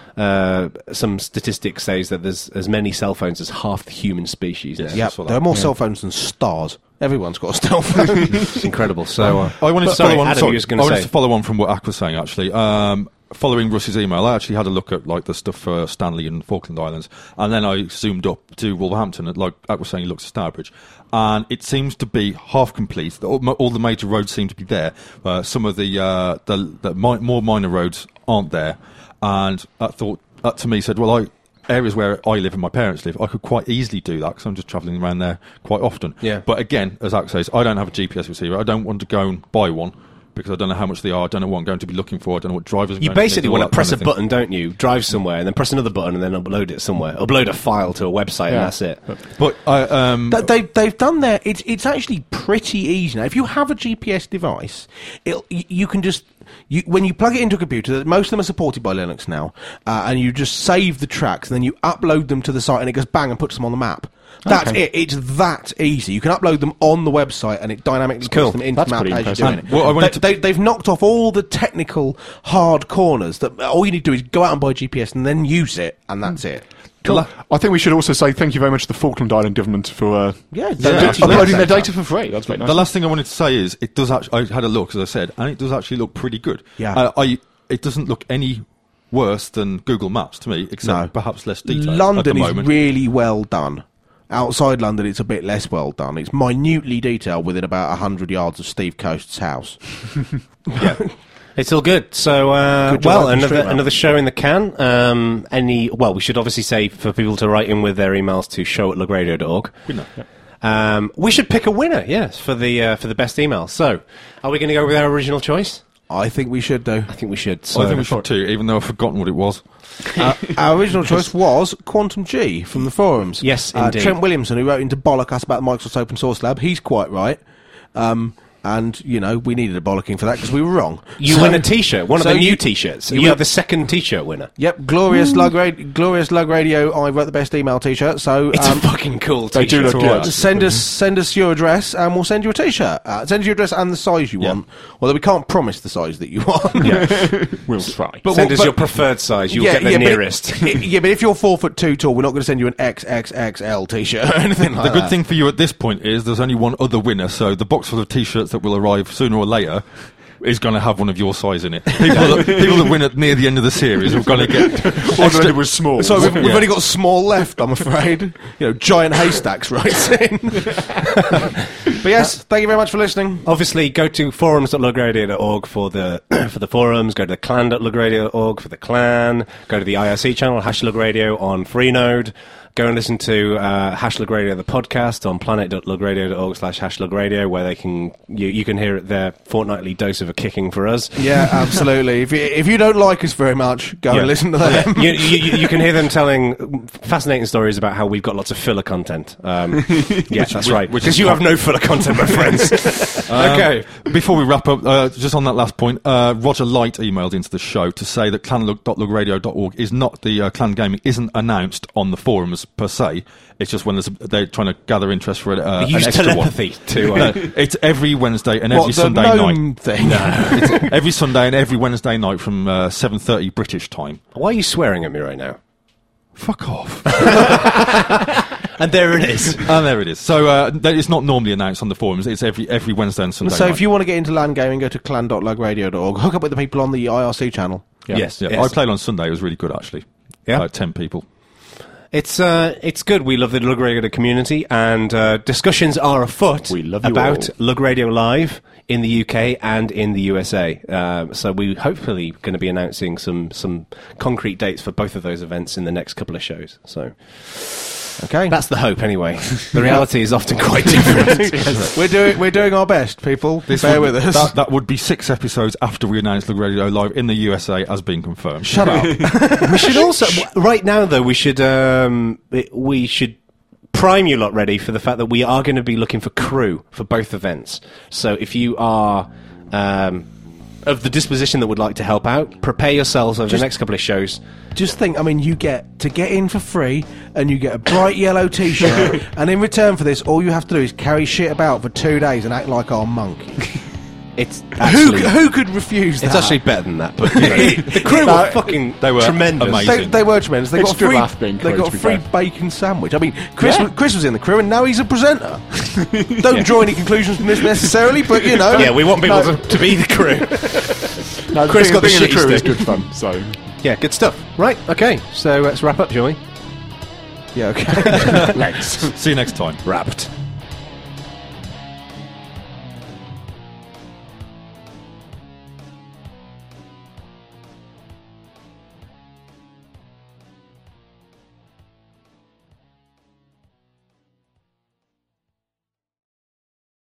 uh, some statistics says that there's as many cell phones as half the human species. Yes. now. Yeah, saw that. there are more cell phones than stars. Everyone's got a cell phone. It's incredible. So uh, I wanted to sorry, follow on. Adam, sorry, you was going I to wanted say. to follow on from what Ak was saying. Actually, um, following Russ's email, I actually had a look at like the stuff for Stanley and Falkland Islands, and then I zoomed up to Wolverhampton. And, like Ak was saying, he looked at Stourbridge, and it seems to be half complete. All, mo- all the major roads seem to be there. Uh, some of the uh, the, the mi- more minor roads aren't there, and that thought that to me said, well, I. Areas where I live and my parents live, I could quite easily do that because I'm just travelling around there quite often. Yeah. But again, as Ak says, I don't have a G P S receiver. I don't want to go and buy one because I don't know how much they are. I don't know what I'm going to be looking for. I don't know what drivers. I'm You going to need, basically all want to that press kind a of thing. button, don't you? Drive somewhere and then press another button and then upload it somewhere. Upload a file to a website and Yeah. that's it. But I, um, Th- they've they've done their. It's it's actually pretty easy now. If you have a G P S device, it'll, y- you can just. You, when you plug it into a computer, most of them are supported by Linux now, uh, and you just save the tracks, and then you upload them to the site, and it goes bang and puts them on the map. That's Okay. it. It's that easy. You can upload them on the website, and it dynamically cool. puts them into That's the map pretty as you're impressive. doing And it. what I wanted They, to- they, they've knocked off all the technical hard corners. That all you need to do is go out and buy G P S, and then use it, and that's it. Cool. I think we should also say thank you very much to the Falkland Island government for uh, Yeah, Yeah, donating actually, their uploading their data. data for free. That's very nice. the last thing I wanted to say is it does actually. I had a look, as I said, and it does actually look pretty good. Yeah. Uh, I it doesn't look any worse than Google Maps to me, except No. perhaps less detail. London at the is moment. really well done. Outside London, it's a bit less well done. It's minutely detailed within about one hundred yards of Steve Coast's house. It's all good. So, uh, Good job, well, another OpenStreetMap. another show in the can. Um, any? Well, we should obviously say for people to write in with their emails to show at lugradio dot org. We know. Um, we should pick a winner, yes, for the uh, for the best email. So, are we going to go with our original choice? I think we should do. I think we should. So, I think we should too, even though I've forgotten what it was. Uh, our original choice was Quantum G from the forums. Yes, uh, indeed. Trent Williamson, who wrote into bollock us about the Microsoft Open Source Lab, he's quite right. Um, and, you know, we needed a bollocking for that because we were wrong. You So- win a T-shirt, one so of the new you- T-shirts. you You, are win- the second T-shirt winner. Yep, Glorious Lug, Ra- Glorious Lug Radio, I wrote the best email T-shirt, so... It's um, a fucking cool They T-shirt. do look all good. right. Send us send us your address and we'll send you a T-shirt. Uh, send us your address and the size you Yeah. want. Although we can't promise the size that you want. We'll try. But Send what- us but- your preferred size. You'll get the but it- nearest. yeah, but if you're four foot two tall, we're not going to send you an X X X L T-shirt or anything like The that. good thing for you at this point is there's only one other winner, so the box full of T-shirts that will arrive sooner or later is going to have one of your size in it. People, that, people that win at near the end of the series are going to get Or that it was small. So we've, we've Yeah. only got small left, I'm afraid. You know, giant haystacks right in. But yes, thank you very much for listening. Obviously, go to forums dot lug radio dot org for the for the forums. Go to the clan dot lug radio dot org for the clan. Go to the I R C channel, Hashlug Radio on Freenode. Go and listen to uh, Hashlug Radio, the podcast, on planet dot lug radio dot org slash hashlug radio, where they can you, you can hear their fortnightly dose of a kicking for us. Yeah, absolutely. If you, if you don't like us very much, go Yeah. and listen to them. you, you, you can hear them telling fascinating stories about how we've got lots of filler content. Um, yes, that's right. which Because is you com- have no filler content, my friends. Okay. Um, before we wrap up, uh, just on that last point, uh, Roger Light emailed into the show to say that clan dot lug radio dot org is not the uh, Clan Gaming isn't announced on the forums per se. It's just when there's a, they're trying to gather interest for uh, an Use extra telepathy one. to. Uh, No, it's every Wednesday and What, every the Sunday gnome night. thing? It's every Sunday and every Wednesday night from uh, seven thirty British time. why are you swearing at me right now? Fuck off. And there it is. And there it is. So uh, that it's not normally announced on the forums. It's every every Wednesday and Sunday So night. if you want to get into LAN gaming, go to clan dot lug radio dot org. Hook up with the people on the I R C channel. Yeah. Yes, yeah. yes. I played on Sunday. It was really good, actually. Yeah? About ten people. It's uh, it's good. We love the Lug Radio community, and uh, discussions are afoot We love you about all. Lug Radio Live in the U K and in the U S A. Uh, so we hopefully going to be announcing some some concrete dates for both of those events in the next couple of shows. So Okay. that's the hope, anyway. The reality is often quite different. We're doing we're doing our best, people. Bear would, with us. That, that would be six episodes after we announced Lug Radio Live in the U S A as being confirmed. Shut up. We should also right now, though. We should um, we should prime you lot ready for the fact that we are going to be looking for crew for both events. So if you are um, of the disposition that would like to help out, prepare yourselves over Just- the next couple of shows. Just think, I mean, you get to get in for free, and you get a bright yellow T-shirt, and in return for this, all you have to do is carry shit about for two days and act like our monk. It's Who actually, who could refuse that? it's actually better than that. But you know, the crew were fucking They were tremendous. amazing. They, they were tremendous. They It's got a free. giraffe being They crew, got to a be free fair. bacon sandwich. I mean, Chris Yeah. was, Chris was in the crew, and now he's a presenter. Don't draw any conclusions from this necessarily, but you know. Yeah, we want people No. to, to be the crew. No, Chris being, got the being in the shitty crew is stick. good fun. So Yeah, good stuff. Right, okay. So let's wrap up, shall we? Yeah, okay. legs. See you next time. Wrapped.